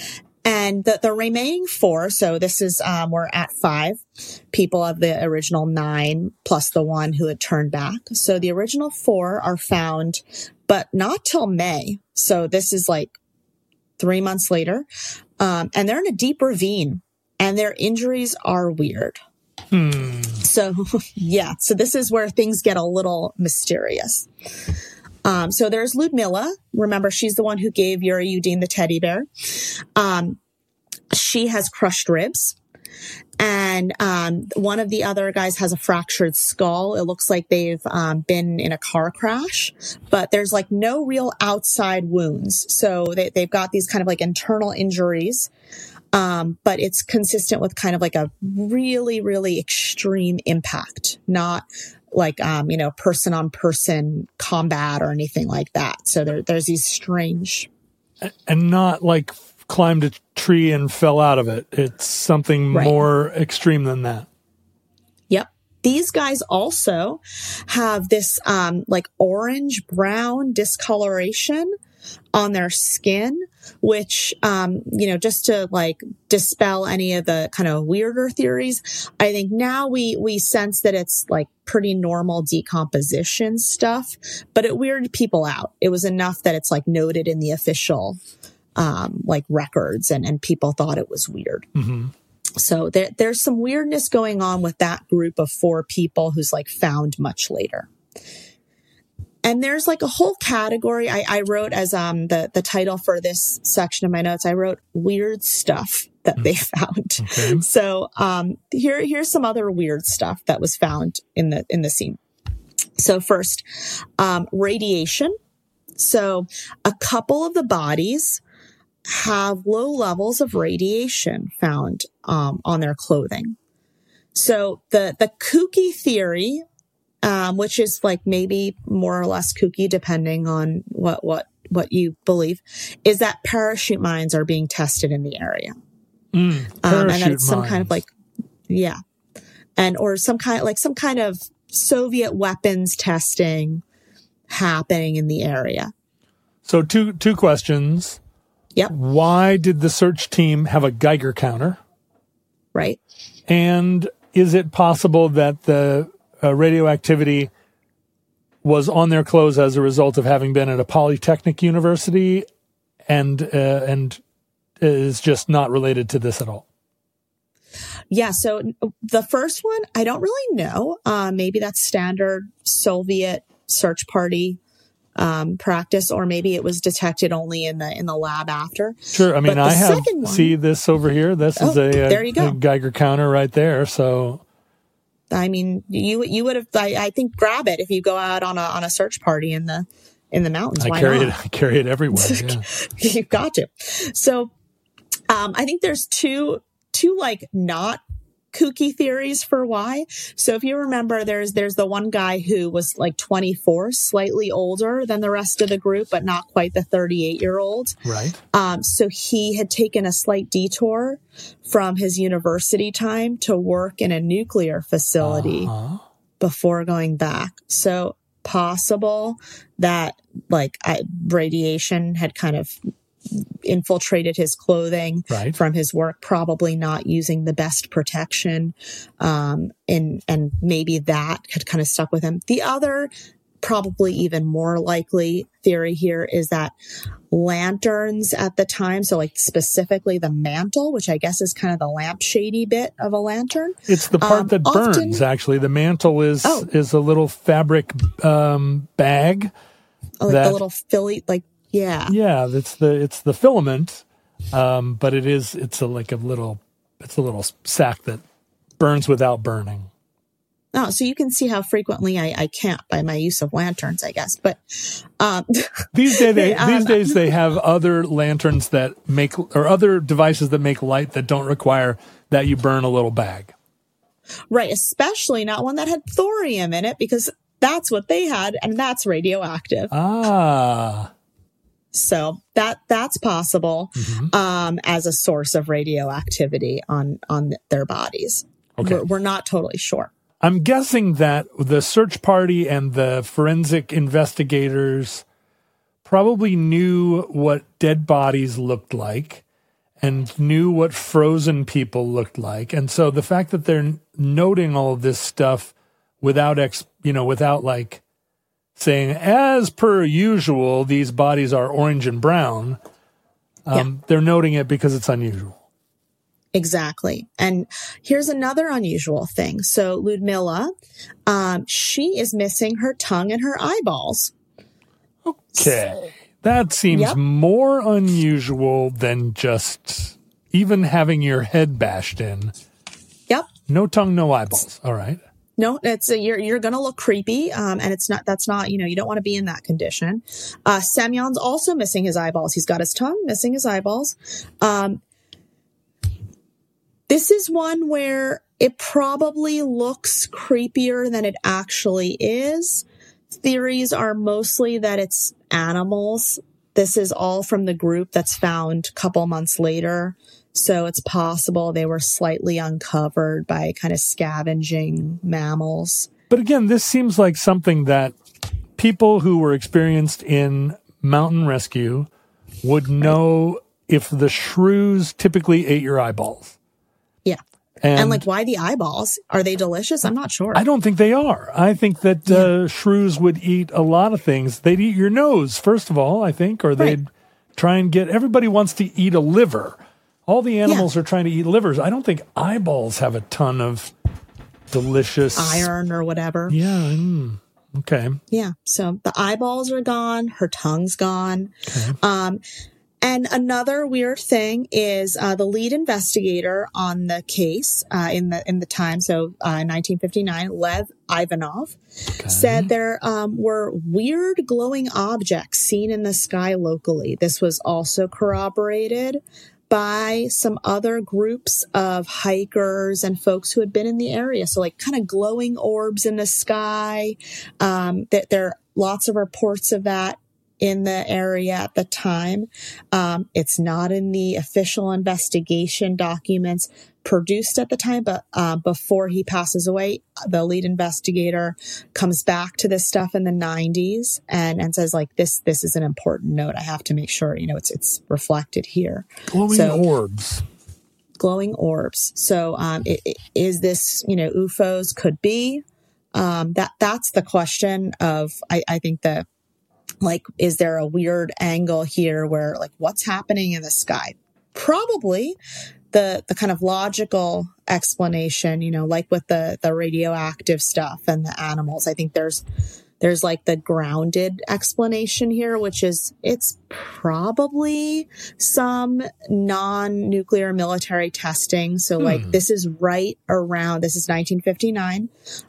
And the remaining 4, so this is, we're at 5 people of the original 9 plus the one who had turned back. So the original 4 are found, but not till May. So this is like 3 months later. And they're in a deep ravine and their injuries are weird. So yeah, so this is where things get a little mysterious. So there's Ludmilla. Remember, she's the one who gave Yuri Yudin the teddy bear. She has crushed ribs. And one of the other guys has a fractured skull. It looks like they've been in a car crash, but there's like no real outside wounds. So they've got these kind of like internal injuries. But it's consistent with kind of like a really, really extreme impact, not like, person on person combat or anything like that. So there's these strange. And not like climbed a tree and fell out of it. It's something more extreme than that. Yep. These guys also have this, like orange brown discoloration on their skin, which, just to like dispel any of the kind of weirder theories, I think now we sense that it's like pretty normal decomposition stuff, but it weirded people out. It was enough that it's like noted in the official, like records and people thought it was weird. Mm-hmm. So there's some weirdness going on with that group of 4 people who's like found much later. And there's like a whole category. I wrote as the title for this section of my notes, I wrote weird stuff that they found. Okay. So here's some other weird stuff that was found in the scene. So first, radiation. So a couple of the bodies have low levels of radiation found on their clothing. So the kooky theory, which is like maybe more or less kooky depending on what you believe, is that parachute mines are being tested in the area. And that it's some kind of like, or some kind of Soviet weapons testing happening in the area. So two questions. Yep. Why did the search team have a Geiger counter? Right. And is it possible that the radioactivity was on their clothes as a result of having been at a polytechnic university and is just not related to this at all? Yeah. So the first one, I don't really know. Maybe that's standard Soviet search party practice, or maybe it was detected only in the lab after. Sure. I mean, see this over here. This is there you go. A Geiger counter right there. So, I mean, you would have, I think, grab it if you go out on a search party in the mountains. I carry it everywhere. Yeah. You've got to. So, I think there's two like not kooky theories for why. So if you remember, there's the one guy who was like 24, slightly older than the rest of the group, but not quite the 38-year-old. Right. So he had taken a slight detour from his university time to work in a nuclear facility before going back. So possible that like radiation had kind of infiltrated his clothing from his work, probably not using the best protection. And maybe that had kind of stuck with him. The other, probably even more likely theory here is that lanterns at the time, so like specifically the mantle, which I guess is kind of the lampshady bit of a lantern. It's the part that burns, actually. The mantle is a little fabric bag. Oh, like the little filly, like, yeah. Yeah, it's the filament, but it's a little sack that burns without burning. Oh, so you can see how frequently I camp by my use of lanterns, I guess. But these days they have other lanterns that or other devices that make light that don't require that you burn a little bag. Right, especially not one that had thorium in it, because that's what they had, and that's radioactive. So that's possible as a source of radioactivity on their bodies. Okay. We're not totally sure. I'm guessing that the search party and the forensic investigators probably knew what dead bodies looked like and knew what frozen people looked like. And so the fact that they're noting all of this stuff without like saying, as per usual, these bodies are orange and brown, they're noting it because it's unusual. Exactly. And here's another unusual thing. So Ludmilla, she is missing her tongue and her eyeballs. Okay. That seems more unusual than just even having your head bashed in. Yep. No tongue, no eyeballs. All right. No, you're going to look creepy. And that's not, you don't want to be in that condition. Semyon's also missing his eyeballs. He's got his tongue, missing his eyeballs. This is one where it probably looks creepier than it actually is. Theories are mostly that it's animals. This is all from the group that's found a couple months later. So it's possible they were slightly uncovered by kind of scavenging mammals. But again, this seems like something that people who were experienced in mountain rescue would know if the shrews typically ate your eyeballs. Yeah. And like, why the eyeballs? Are they delicious? I'm not sure. I don't think they are. I think that shrews would eat a lot of things. They'd eat your nose, first of all, I think, or they'd try and everybody wants to eat a liver. All the animals are trying to eat livers. I don't think eyeballs have a ton of delicious iron or whatever. Yeah. Okay. Yeah. So the eyeballs are gone. Her tongue's gone. Okay. And another weird thing is the lead investigator on the case in the time, so 1959, Lev Ivanov, said there were weird glowing objects seen in the sky locally. This was also corroborated by some other groups of hikers and folks who had been in the area. So like kind of glowing orbs in the sky. There are lots of reports of that in the area at the time. It's not in the official investigation documents produced at the time, but before he passes away, the lead investigator comes back to this stuff in the 90s and says, like, this is an important note. I have to make sure, it's reflected here. Glowing orbs. Glowing orbs. So is this, UFOs? Could be. That's the question of, I think is there a weird angle here where, like, what's happening in the sky? Probably the kind of logical explanation, like with the radioactive stuff and the animals. I think there's like the grounded explanation here, which is it's probably some non-nuclear military testing. So this is right around, this is 1959.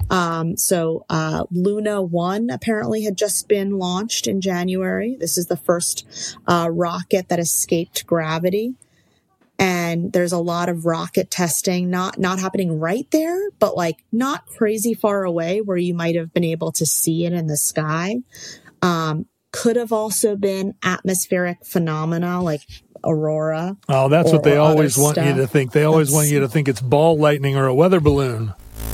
So Luna 1 apparently had just been launched in January. This is the first rocket that escaped gravity. And there's a lot of rocket testing, not happening right there, but like not crazy far away where you might have been able to see it in the sky. Could have also been atmospheric phenomena like aurora. Oh, that's what they always want you to think. They always want you to think it's ball lightning or a weather balloon.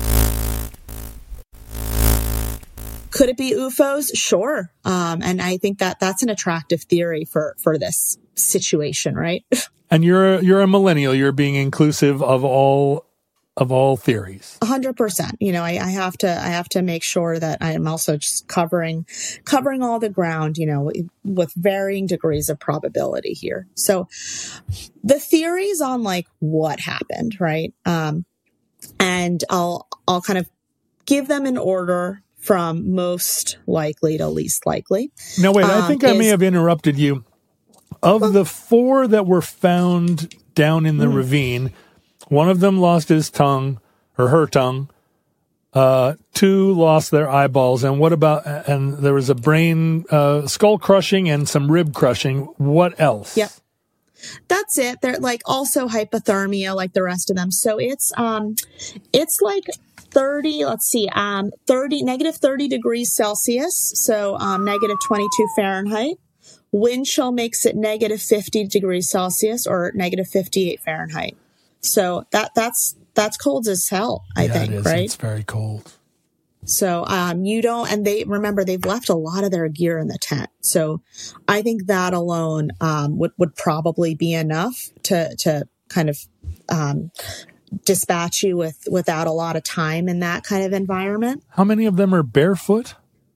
Could it be UFOs? Sure. And I think that's an attractive theory for this situation, right? And you're a millennial. You're being inclusive of all theories. 100%. I have to make sure that I am also just covering all the ground, with varying degrees of probability here. So the theories on like what happened, right? And I'll kind of give them in order from most likely to least likely. Now, wait, I think I may have interrupted you. Of the 4 that were found down in the ravine, one of them lost his tongue or her tongue. 2 lost their eyeballs. And what about, and there was a brain, skull crushing and some rib crushing. What else? Yep. That's it. They're like also hypothermia like the rest of them. So it's like 30, let's see, negative 30 degrees Celsius. So, negative 22 Fahrenheit. Wind chill makes it negative 50 degrees Celsius or negative 58 Fahrenheit. So that's cold as hell, I think, it is. right? It's very cold. So, you don't, and they've left a lot of their gear in the tent. So I think that alone, would probably be enough to kind of, dispatch you without a lot of time in that kind of environment. How many of them are barefoot?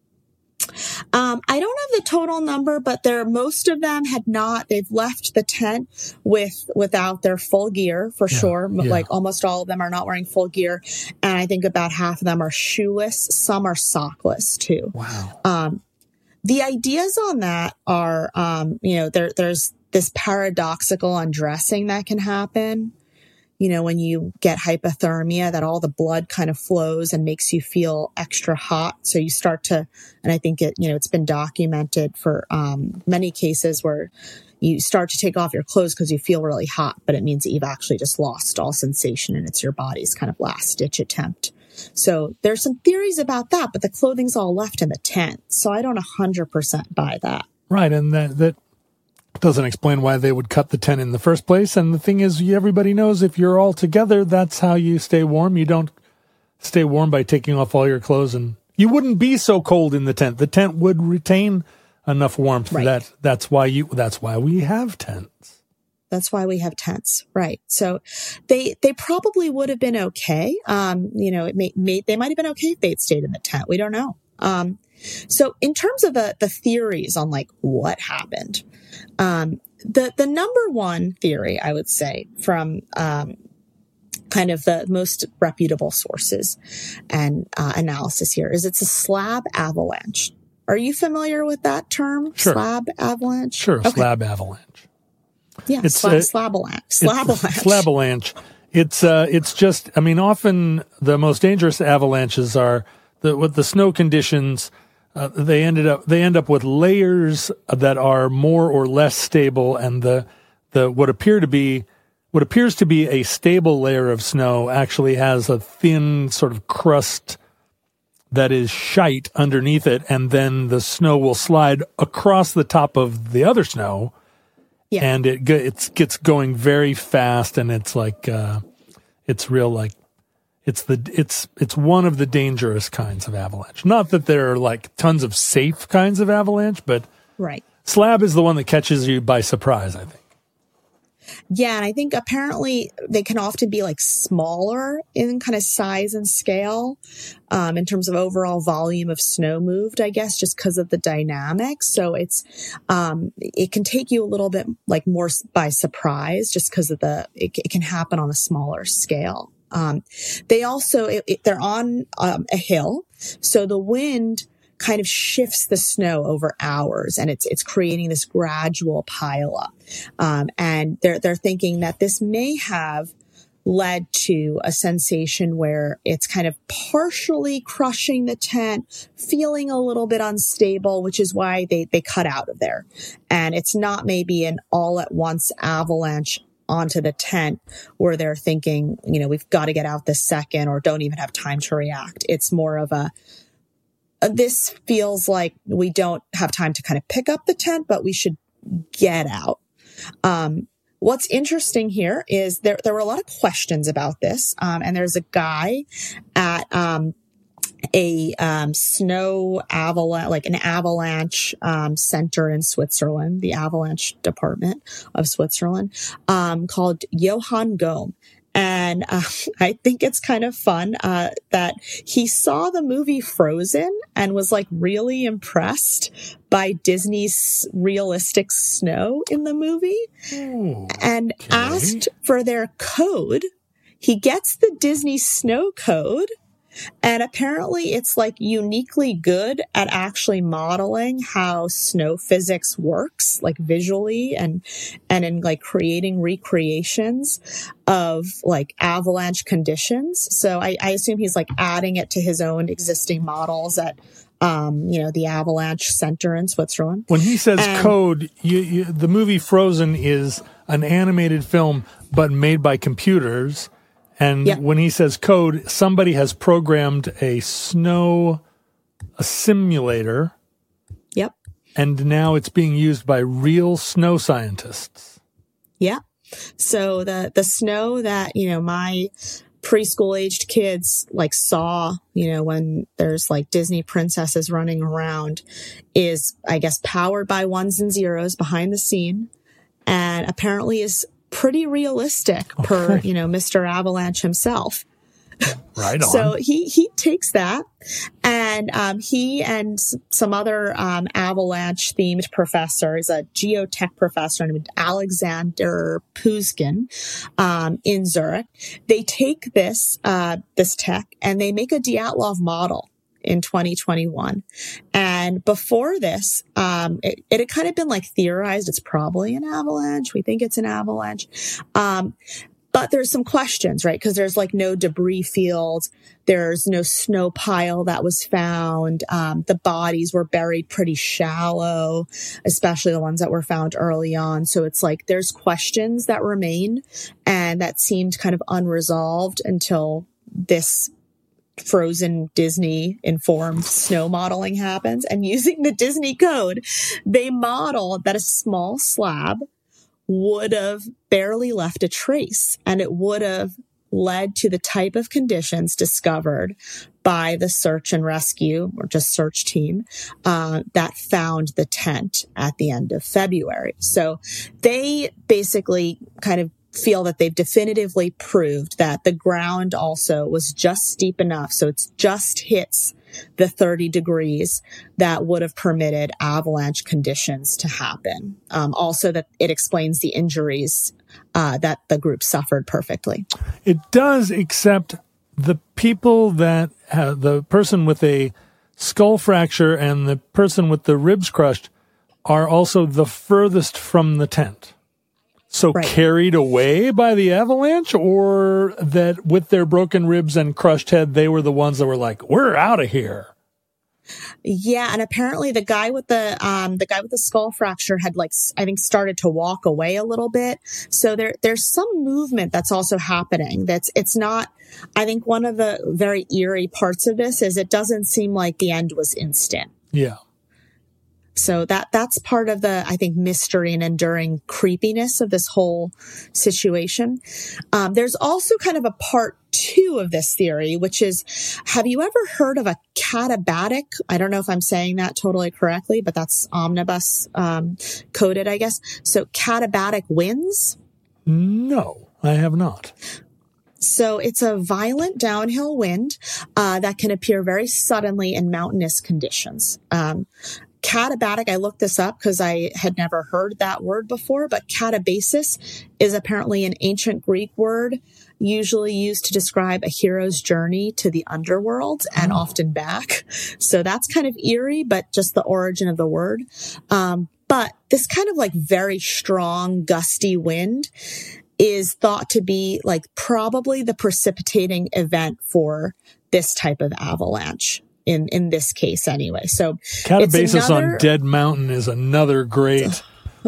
I don't have the total number, but most of them they've left the tent without their full gear for sure. Yeah. Like almost all of them are not wearing full gear. And I think about half of them are shoeless. Some are sockless too. Wow. The ideas on that are, there's this paradoxical undressing that can happen. When you get hypothermia, that all the blood kind of flows and makes you feel extra hot. So you start to, and I think it's been documented for many cases where you start to take off your clothes because you feel really hot, but it means that you've actually just lost all sensation and it's your body's kind of last ditch attempt. So there's some theories about that, but the clothing's all left in the tent. So I don't 100% buy that. Right. And that doesn't explain why they would cut the tent in the first place. And the thing is, everybody knows if you're all together, that's how you stay warm. You don't stay warm by taking off all your clothes, and you wouldn't be so cold in the tent. The tent would retain enough warmth for that. That's why we have tents. That's why we have tents. Right. So they probably would have been okay. They might have been okay if they'd stayed in the tent. We don't know. So in terms of the theories on like what happened, the number one theory I would say from, kind of the most reputable sources and, analysis here is it's a slab avalanche. Are you familiar with that term? Sure. Slab avalanche? Sure. Okay. Slab avalanche. Yeah. Slabalanche. It's just, often the most dangerous avalanches are with the snow conditions. They end up with layers that are more or less stable, and what appears to be a stable layer of snow actually has a thin sort of crust that is shite underneath it, and then the snow will slide across the top of the other snow, and it gets going very fast, and it's like it's real like. It's one of the dangerous kinds of avalanche. Not that there are like tons of safe kinds of avalanche, but right. Slab is the one that catches you by surprise, I think. Yeah, and I think apparently they can often be like smaller in kind of size and scale, in terms of overall volume of snow moved, I guess, just because of the dynamics. So it can take you a little bit like more by surprise just because of it can happen on a smaller scale. They also, they're on a hill, so the wind kind of shifts the snow over hours, and it's creating this gradual pileup. And they're thinking that this may have led to a sensation where it's kind of partially crushing the tent, feeling a little bit unstable, which is why they cut out of there. And it's not maybe an all at once avalanche onto the tent where they're thinking, we've got to get out this second or don't even have time to react. It's more of this feels like we don't have time to kind of pick up the tent, but we should get out. What's interesting here is there were a lot of questions about this. And there's a guy at, a snow avalanche, like an avalanche center in Switzerland, the Avalanche Department of Switzerland, called Johann Gohm. And I think it's kind of fun that he saw the movie Frozen and was like really impressed by Disney's realistic snow in the movie, and asked for their code. He gets the Disney snow code. And apparently it's like uniquely good at actually modeling how snow physics works, like visually and in like creating recreations of like avalanche conditions. So I assume he's like adding it to his own existing models at, the Avalanche Center in Switzerland. When he says code, the movie Frozen is an animated film, but made by computers. And when he says code, somebody has programmed a simulator. Yep. And now it's being used by real snow scientists. Yeah. So the snow that, my preschool aged kids like saw, when there's like Disney princesses running around, is, I guess, powered by ones and zeros behind the scene, and apparently is pretty realistic per, Mr. Avalanche himself. Right on. So he takes that, and he and some other Avalanche themed professors, a geotech professor named Alexander Puzkin in Zurich, they take this tech and they make a Dyatlov model in 2021. And before this, it had kind of been like theorized, it's probably an avalanche. We think it's an avalanche. But there's some questions, right? Because there's like no debris field. There's no snow pile that was found. The bodies were buried pretty shallow, especially the ones that were found early on. So it's like there's questions that remain and that seemed kind of unresolved until this frozen Disney informed snow modeling happens. And using the Disney code, they model that a small slab would have barely left a trace, and it would have led to the type of conditions discovered by the search and rescue, or just search team, that found the tent at the end of February. So they basically kind of feel that they've definitively proved that the ground also was just steep enough, so it just hits the 30 degrees that would have permitted avalanche conditions to happen. Also that it explains the injuries that the group suffered perfectly. It does, except the people that have, the person with a skull fracture and the person with the ribs crushed are also the furthest from the tent. So right. Carried away by the avalanche, or that with their broken ribs and crushed head, they were the ones that were like, we're out of here. Yeah. And apparently the guy with the skull fracture had I think started to walk away a little bit. So there's some movement that's also happening. It's not, I think one of the very eerie parts of this is it doesn't seem like the end was instant. Yeah. So that's part of the, I think, mystery and enduring creepiness of this whole situation. There's also kind of a part 2 of this theory, which is, have you ever heard of a katabatic? I don't know if I'm saying that totally correctly, but that's omnibus coded, I guess. So katabatic winds? No, I have not. So it's a violent downhill wind that can appear very suddenly in mountainous conditions. Katabatic, I looked this up because I had never heard that word before, but katabasis is apparently an ancient Greek word usually used to describe a hero's journey to the underworld and often back. So that's kind of eerie, but just the origin of the word. But this kind of like very strong, gusty wind is thought to be like probably the precipitating event for this type of avalanche. In this case, anyway. So Catabasis on Dead Mountain is another great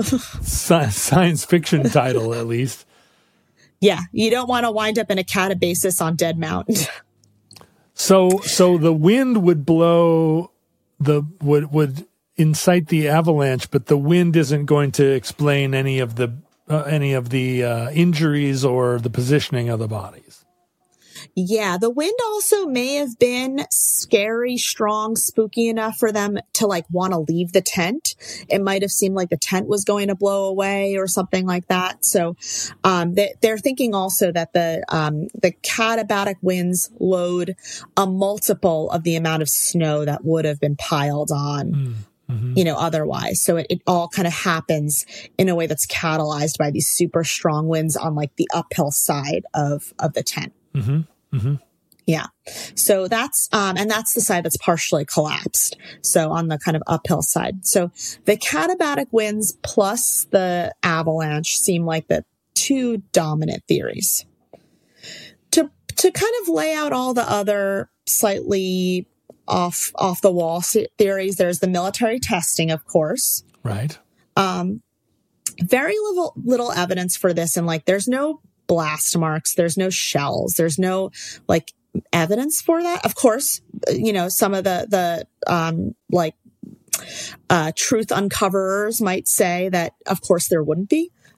science fiction title, at least. Yeah, you don't want to wind up in a catabasis on Dead Mountain. So the wind would blow would incite the avalanche, but the wind isn't going to explain any of the injuries or the positioning of the bodies. Yeah, the wind also may have been scary, strong, spooky enough for them to like want to leave the tent. It might have seemed like the tent was going to blow away or something like that. So they're thinking also that the katabatic winds load a multiple of the amount of snow that would have been piled on. Mm-hmm. Otherwise. So it all kind of happens in a way that's catalyzed by these super strong winds on like the uphill side of the tent. Mm-hmm. Mm-hmm. Yeah. So that's the side that's partially collapsed. So on the kind of uphill side. So the katabatic winds plus the avalanche seem like the 2 dominant theories. To kind of lay out all the other slightly off the wall theories, there's the military testing, of course. Right. Very little evidence for this, and like there's no blast marks, there's no shells, there's no like evidence for that. Of course, some of the truth uncoverers might say that of course there wouldn't be.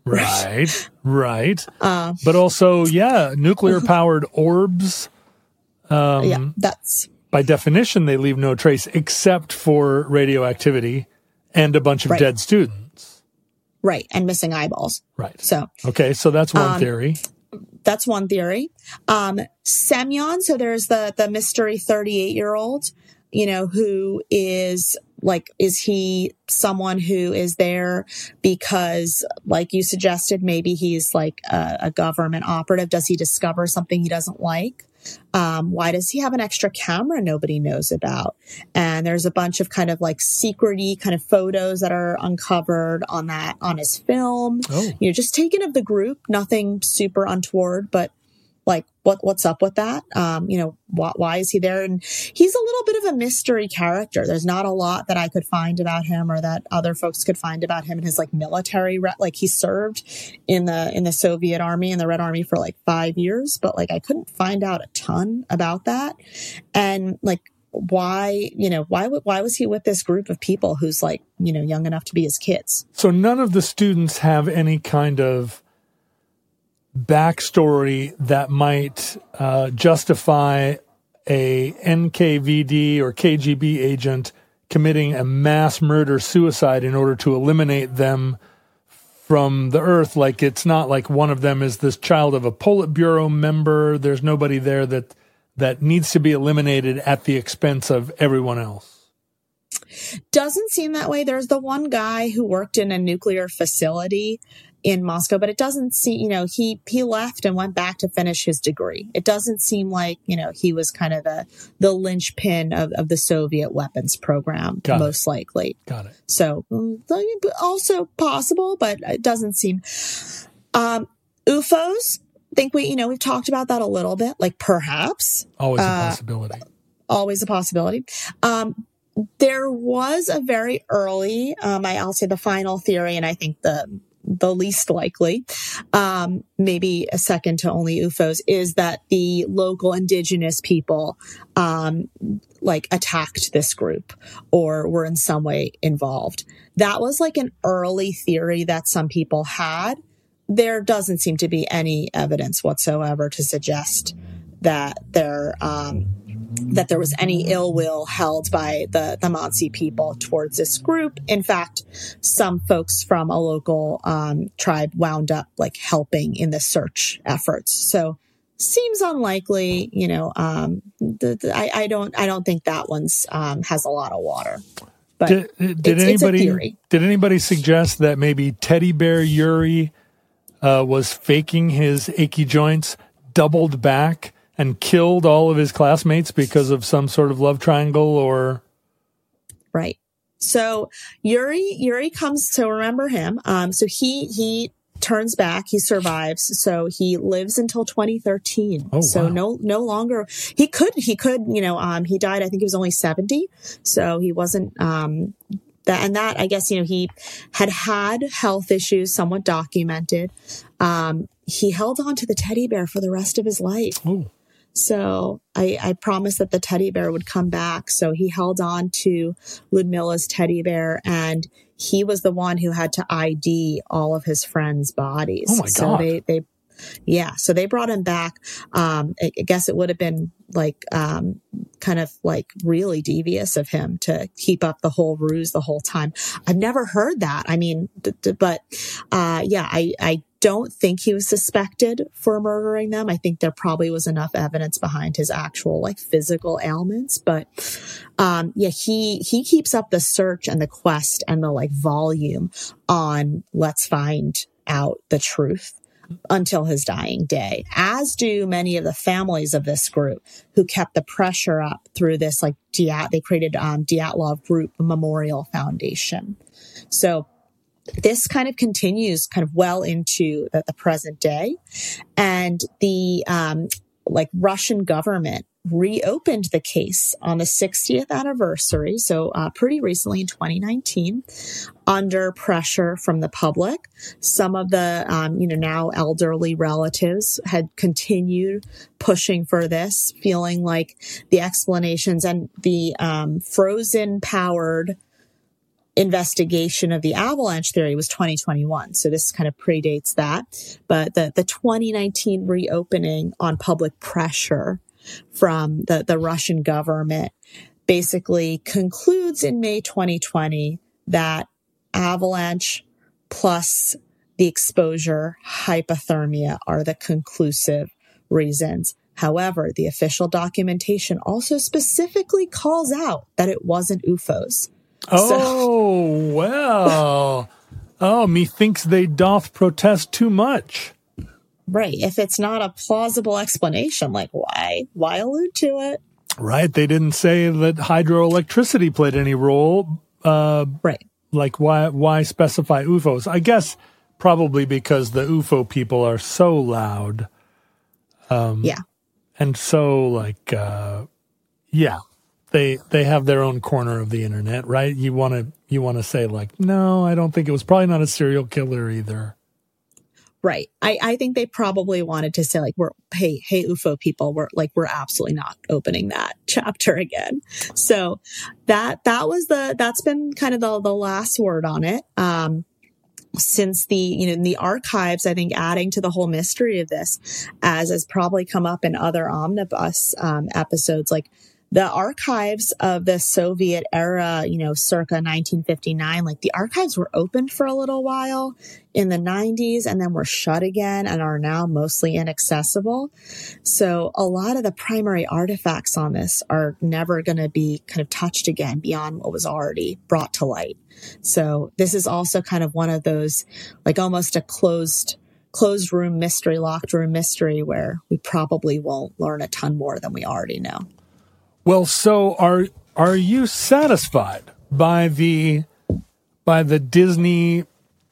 Right. But also, nuclear-powered orbs. That's... By definition, they leave no trace except for radioactivity and a bunch of dead students. Right, and missing eyeballs. Right. So that's one theory. That's one theory. Semyon, so there's the mystery 38-year-old, who is he someone who is there because, like you suggested, maybe he's like a government operative? Does he discover something he doesn't like? Why does he have an extra camera nobody knows about? And there's a bunch of kind of like secret-y kind of photos that are uncovered on his film. Oh. Just taken of the group, nothing super untoward, but like what's up with that? Why is he there? And he's a little bit of a mystery character. There's not a lot that I could find about him or that other folks could find about him in his like military, like he served in the Soviet Army and the Red Army for like 5 years, but like I couldn't find out a ton about that. And like, why was he with this group of people who's like, young enough to be his kids? So none of the students have any kind of backstory that might justify a NKVD or KGB agent committing a mass murder suicide in order to eliminate them from the earth. Like, it's not like one of them is this child of a Politburo member. There's nobody there that needs to be eliminated at the expense of everyone else. Doesn't seem that way. There's the one guy who worked in a nuclear facility in Moscow, but it doesn't seem, he left and went back to finish his degree. It doesn't seem like, he was kind of the linchpin of the Soviet weapons program, most likely. Got it. So also possible, but it doesn't seem. UFOs, I think we've talked about that a little bit, like perhaps. Always a possibility. Always a possibility. There was a very early, I'll say the final theory, and I think the least likely, maybe a second to only UFOs, is that the local indigenous people, attacked this group or were in some way involved. That was like an early theory that some people had. There doesn't seem to be any evidence whatsoever to suggest that there was any ill will held by the Mansi people towards this group. In fact, some folks from a local tribe wound up like helping in the search efforts. So seems unlikely. I don't think that one's has a lot of water. But it's a theory. Did anybody suggest that maybe Teddy Bear Yuri was faking his achy joints, doubled back, and killed all of his classmates because of some sort of love triangle or... Right. So Yuri comes to remember him. So he turns back, he survives. So he lives until 2013. Oh, so wow. no longer, he died, I think he was only 70. So he wasn't, that I guess, he had health issues, somewhat documented. He held on to the teddy bear for the rest of his life. Ooh. So I promised that the teddy bear would come back. So he held on to Ludmila's teddy bear, and he was the one who had to ID all of his friends' bodies. Oh my God. So they brought him back. I guess it would have been like, kind of like really devious of him to keep up the whole ruse the whole time. I've never heard that. I mean, I don't think he was suspected for murdering them. I think there probably was enough evidence behind his actual like physical ailments, but, he keeps up the search and the quest and the like volume on let's find out the truth until his dying day, as do many of the families of this group who kept the pressure up through this, like they created Dyatlov Group Memorial Foundation. So this kind of continues kind of well into the present day. And the Russian government reopened the case on the 60th anniversary, so pretty recently in 2019, under pressure from the public. Some of the now elderly relatives had continued pushing for this, feeling like the explanations and the frozen powered investigation of the avalanche theory was 2021. So this kind of predates that. But the 2019 reopening on public pressure from the Russian government basically concludes in May 2020 that avalanche plus the exposure, hypothermia are the conclusive reasons. However, the official documentation also specifically calls out that it wasn't UFOs. Oh, well. Oh, methinks they doth protest too much. Right. If it's not a plausible explanation, like why allude to it? Right. They didn't say that hydroelectricity played any role. Right. Like why specify UFOs? I guess probably because the UFO people are so loud. Yeah. And so they have their own corner of the internet, right? You want to say like, no, I don't think it was probably not a serial killer either. Right. I think they probably wanted to say like, hey, UFO people, we're absolutely not opening that chapter again. So that's been kind of the last word on it. Since in the archives, I think adding to the whole mystery of this, as has probably come up in other omnibus episodes, like the archives of the Soviet era, circa 1959, like the archives were opened for a little while in the 90s and then were shut again and are now mostly inaccessible. So a lot of the primary artifacts on this are never going to be kind of touched again beyond what was already brought to light. So this is also kind of one of those, like almost a closed room mystery, locked room mystery where we probably won't learn a ton more than we already know. Well, so are you satisfied by the Disney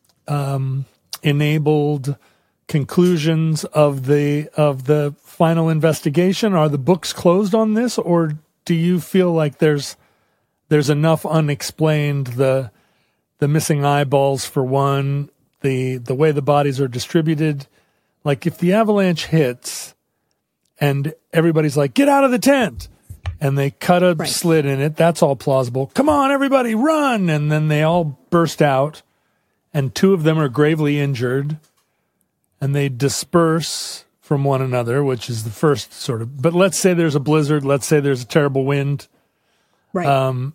enabled conclusions of the final investigation? Are the books closed on this, or do you feel like there's enough unexplained, the missing eyeballs for one, the way the bodies are distributed? Like if the avalanche hits and everybody's like, get out of the tent, and they cut a slit in it, that's all plausible. Come on, everybody, run! And then they all burst out, and two of them are gravely injured, and they disperse from one another, which is the first sort of... But let's say there's a blizzard, let's say there's a terrible wind. Right.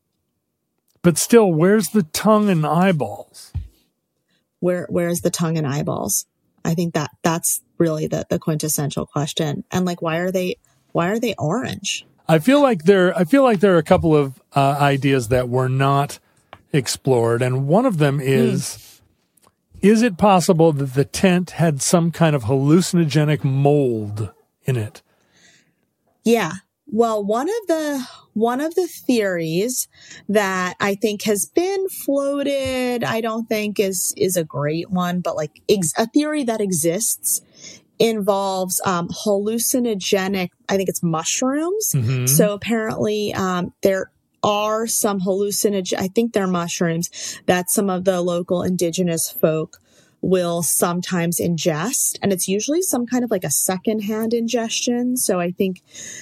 But still, where's the tongue and eyeballs? Where's the tongue and eyeballs? I think that's really the quintessential question. And like, why are they orange? I feel like there are a couple of ideas that were not explored, and one of them is it possible that the tent had some kind of hallucinogenic mold in it? Yeah. Well, one of the theories that I think has been floated, I don't think is a great one, but like a theory that exists involves hallucinogenic, I think it's mushrooms. Mm-hmm. So apparently there are some I think they're mushrooms that some of the local indigenous folk will sometimes ingest. And it's usually some kind of like a secondhand ingestion. So I think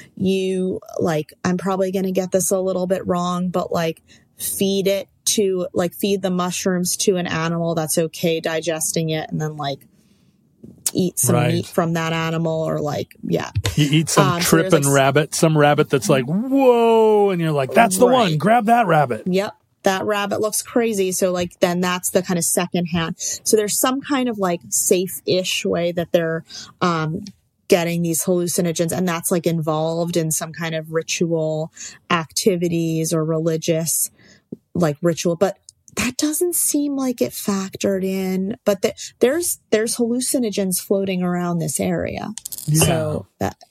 I'm probably going to get this a little bit wrong, but like feed the mushrooms to an animal that's okay digesting it, and then like eat some meat from that animal, or you eat some tripping rabbit, some rabbit that's like, whoa, and you're like, that's the one, grab that rabbit. Yep, that rabbit looks crazy. So like then that's the kind of second hand. So there's some kind of like safe-ish way that they're getting these hallucinogens, and that's like involved in some kind of ritual activities or religious like ritual, but that doesn't seem like it factored in, but there's hallucinogens floating around this area. Yeah. So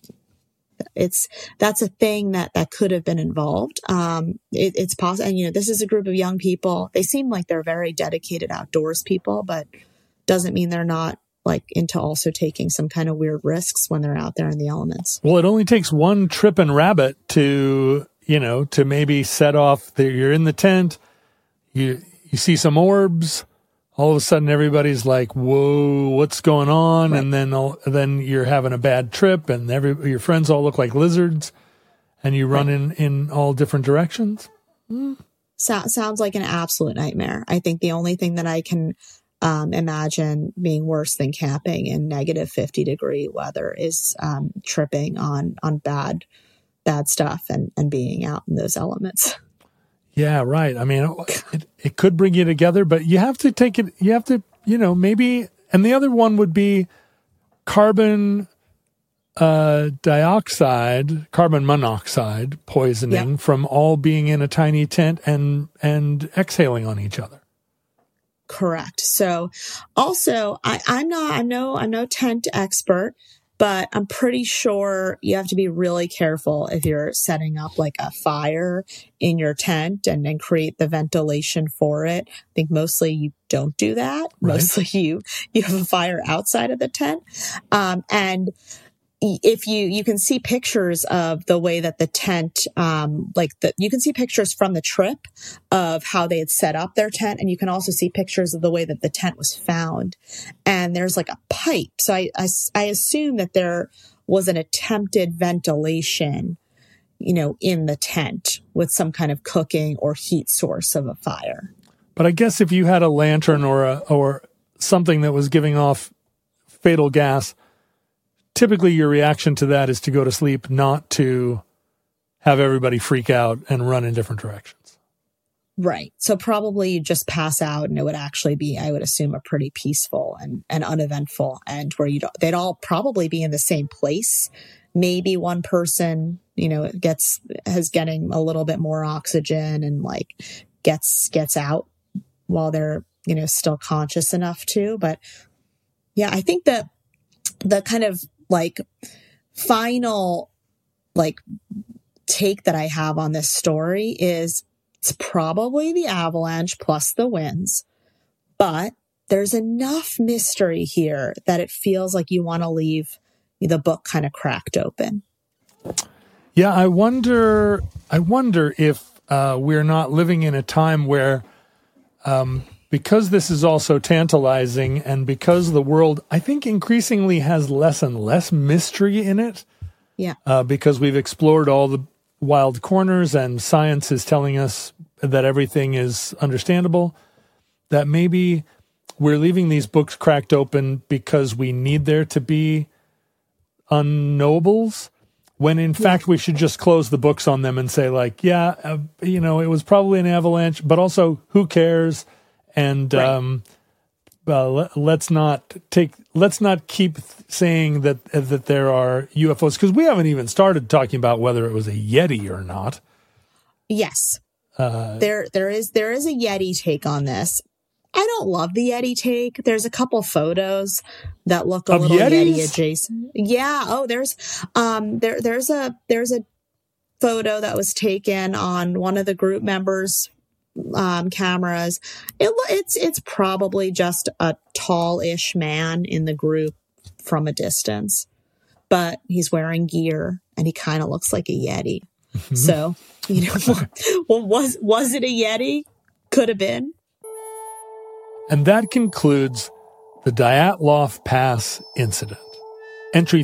that's a thing that could have been involved. It's possible. And, this is a group of young people. They seem like they're very dedicated outdoors people, but doesn't mean they're not like into also taking some kind of weird risks when they're out there in the elements. Well, it only takes one tripping rabbit to maybe set off you're in the tent. You see some orbs, all of a sudden everybody's like, whoa, what's going on? Right. And then you're having a bad trip, and your friends all look like lizards, and you run in all different directions. sounds like an absolute nightmare. I think the only thing that I can imagine being worse than camping in negative 50-degree weather is tripping on bad stuff and being out in those elements. Yeah, right. I mean, it could bring you together, but you have to take it, you have to, maybe, and the other one would be carbon monoxide poisoning from all being in a tiny tent and exhaling on each other. Correct. So also I'm no tent expert, but I'm pretty sure you have to be really careful if you're setting up like a fire in your tent and create the ventilation for it. I think mostly you don't do that. Right. Mostly you have a fire outside of the tent. And if you can see pictures of the way that the tent, you can see pictures from the trip of how they had set up their tent. And you can also see pictures of the way that the tent was found. And there's like a pipe. So I assume that there was an attempted ventilation, in the tent with some kind of cooking or heat source of a fire. But I guess if you had a lantern or something that was giving off fatal gas, typically your reaction to that is to go to sleep, not to have everybody freak out and run in different directions. Right. So probably you just pass out, and it would actually be, I would assume, a pretty peaceful and uneventful end where they'd all probably be in the same place. Maybe one person, is getting a little bit more oxygen and gets out while they're, still conscious enough to. But yeah, I think that the kind of final take that I have on this story is it's probably the avalanche plus the winds, but there's enough mystery here that it feels like you want to leave the book kind of cracked open. Yeah, I wonder if we're not living in a time where, because this is also tantalizing and because the world, I think, increasingly has less and less mystery in it. Yeah. Because we've explored all the wild corners and science is telling us that everything is understandable, that maybe we're leaving these books cracked open because we need there to be unknowables, when in fact we should just close the books on them and say it was probably an avalanche, but also who cares? And let's not keep saying that there are UFOs, because we haven't even started talking about whether it was a Yeti or not. Yes, there is a Yeti take on this. I don't love the Yeti take. There's a couple photos that look a little Yeti adjacent. Yeah. Oh, there's a photo that was taken on one of the group members' cameras. It's probably just a tall-ish man in the group from a distance, but he's wearing gear and he kind of looks like a Yeti. Mm-hmm. So, well, was it a Yeti? Could have been. And that concludes the Dyatlov Pass incident. Entry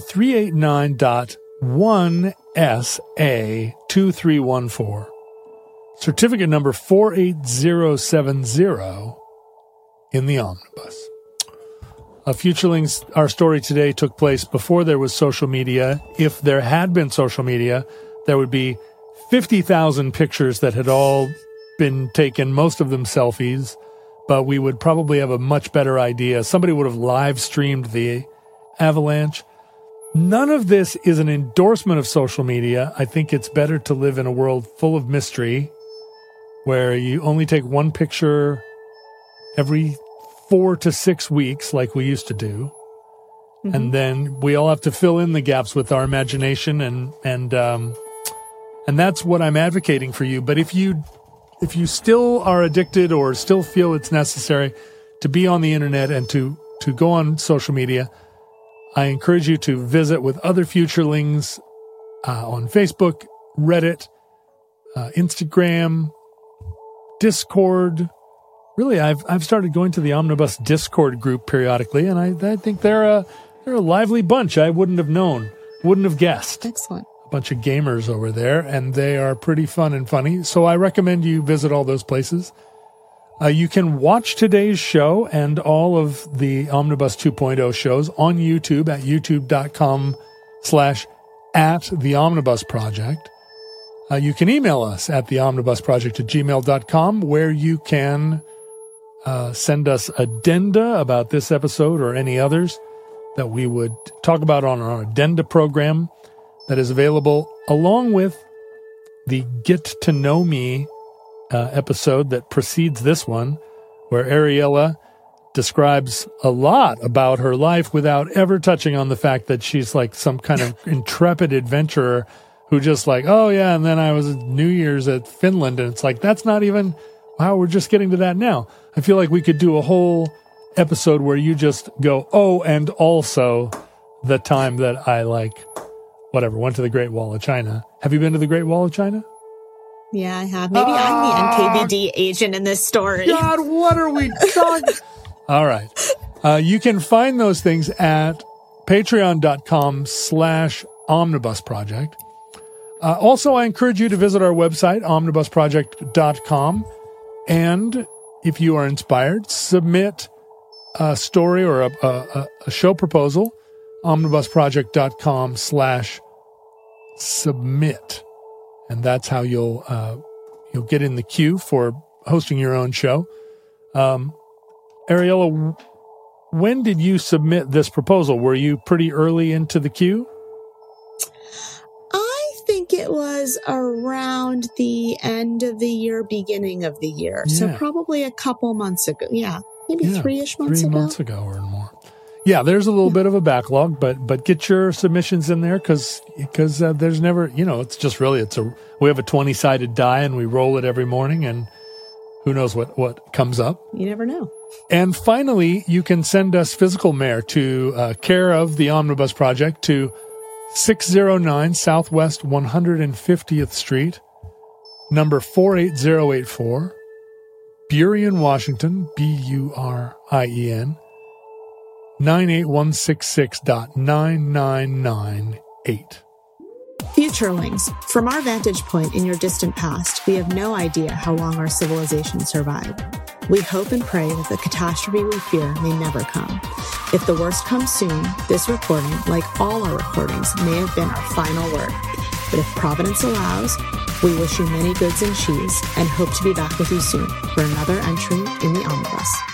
389.1SA2314. Certificate number 48070 in the omnibus. Futurelings, our story today took place before there was social media. If there had been social media, there would be 50,000 pictures that had all been taken, most of them selfies, but we would probably have a much better idea. Somebody would have live streamed the avalanche. None of this is an endorsement of social media. I think it's better to live in a world full of mystery, where you only take one picture every 4 to 6 weeks like we used to do. Mm-hmm. And then we all have to fill in the gaps with our imagination, and that's what I'm advocating for you. But if you still are addicted or still feel it's necessary to be on the internet and to go on social media, I encourage you to visit with other Futurelings on Facebook, Reddit, Instagram, Discord. Really, I've started going to the Omnibus Discord group periodically, and I think they're a lively bunch. I wouldn't have known, wouldn't have guessed. Excellent. bunch of gamers over there, and they are pretty fun and funny. So I recommend you visit all those places. You can watch today's show and all of the Omnibus 2.0 shows on YouTube at youtube.com/@theomnibusproject. You can email us at theomnibusproject@gmail.com, where you can send us addenda about this episode or any others that we would talk about on our addenda program that is available along with the Get to Know Me episode that precedes this one, where Ariella describes a lot about her life without ever touching on the fact that she's like some kind of intrepid adventurer who just like, oh yeah, and then I was New Year's at Finland, and it's like, that's not even, wow, we're just getting to that now. I feel like we could do a whole episode where you just go, oh, and also the time that I went to the Great Wall of China. Have you been to the Great Wall of China? Yeah, I have. Maybe I'm the NKVD agent in this story. God, what are we talking? All right. You can find those things at patreon.com/omnibusproject. Also, I encourage you to visit our website, omnibusproject.com. And if you are inspired, submit a story or a show proposal, omnibusproject.com/submit. And that's how you'll get in the queue for hosting your own show. Ariella, when did you submit this proposal? Were you pretty early into the queue? I think it was around the end of the year, beginning of the year. Yeah. So probably a couple months ago. Yeah, maybe 3-ish months ago. 3 months ago or more. Yeah, there's a little bit of a backlog, but get your submissions in there because there's never, it's just really, we have a 20-sided die and we roll it every morning, and who knows what comes up. You never know. And finally, you can send us physical mail to care of the Omnibus Project to 609 Southwest 150th Street, number 48084, Burien, Washington, Burien, 98166.9998. Futurelings, from our vantage point in your distant past, we have no idea how long our civilization survived. We hope and pray that the catastrophe we fear may never come. If the worst comes soon, this recording, like all our recordings, may have been our final word. But if Providence allows, we wish you many goods and cheese and hope to be back with you soon for another entry in the Omnibus.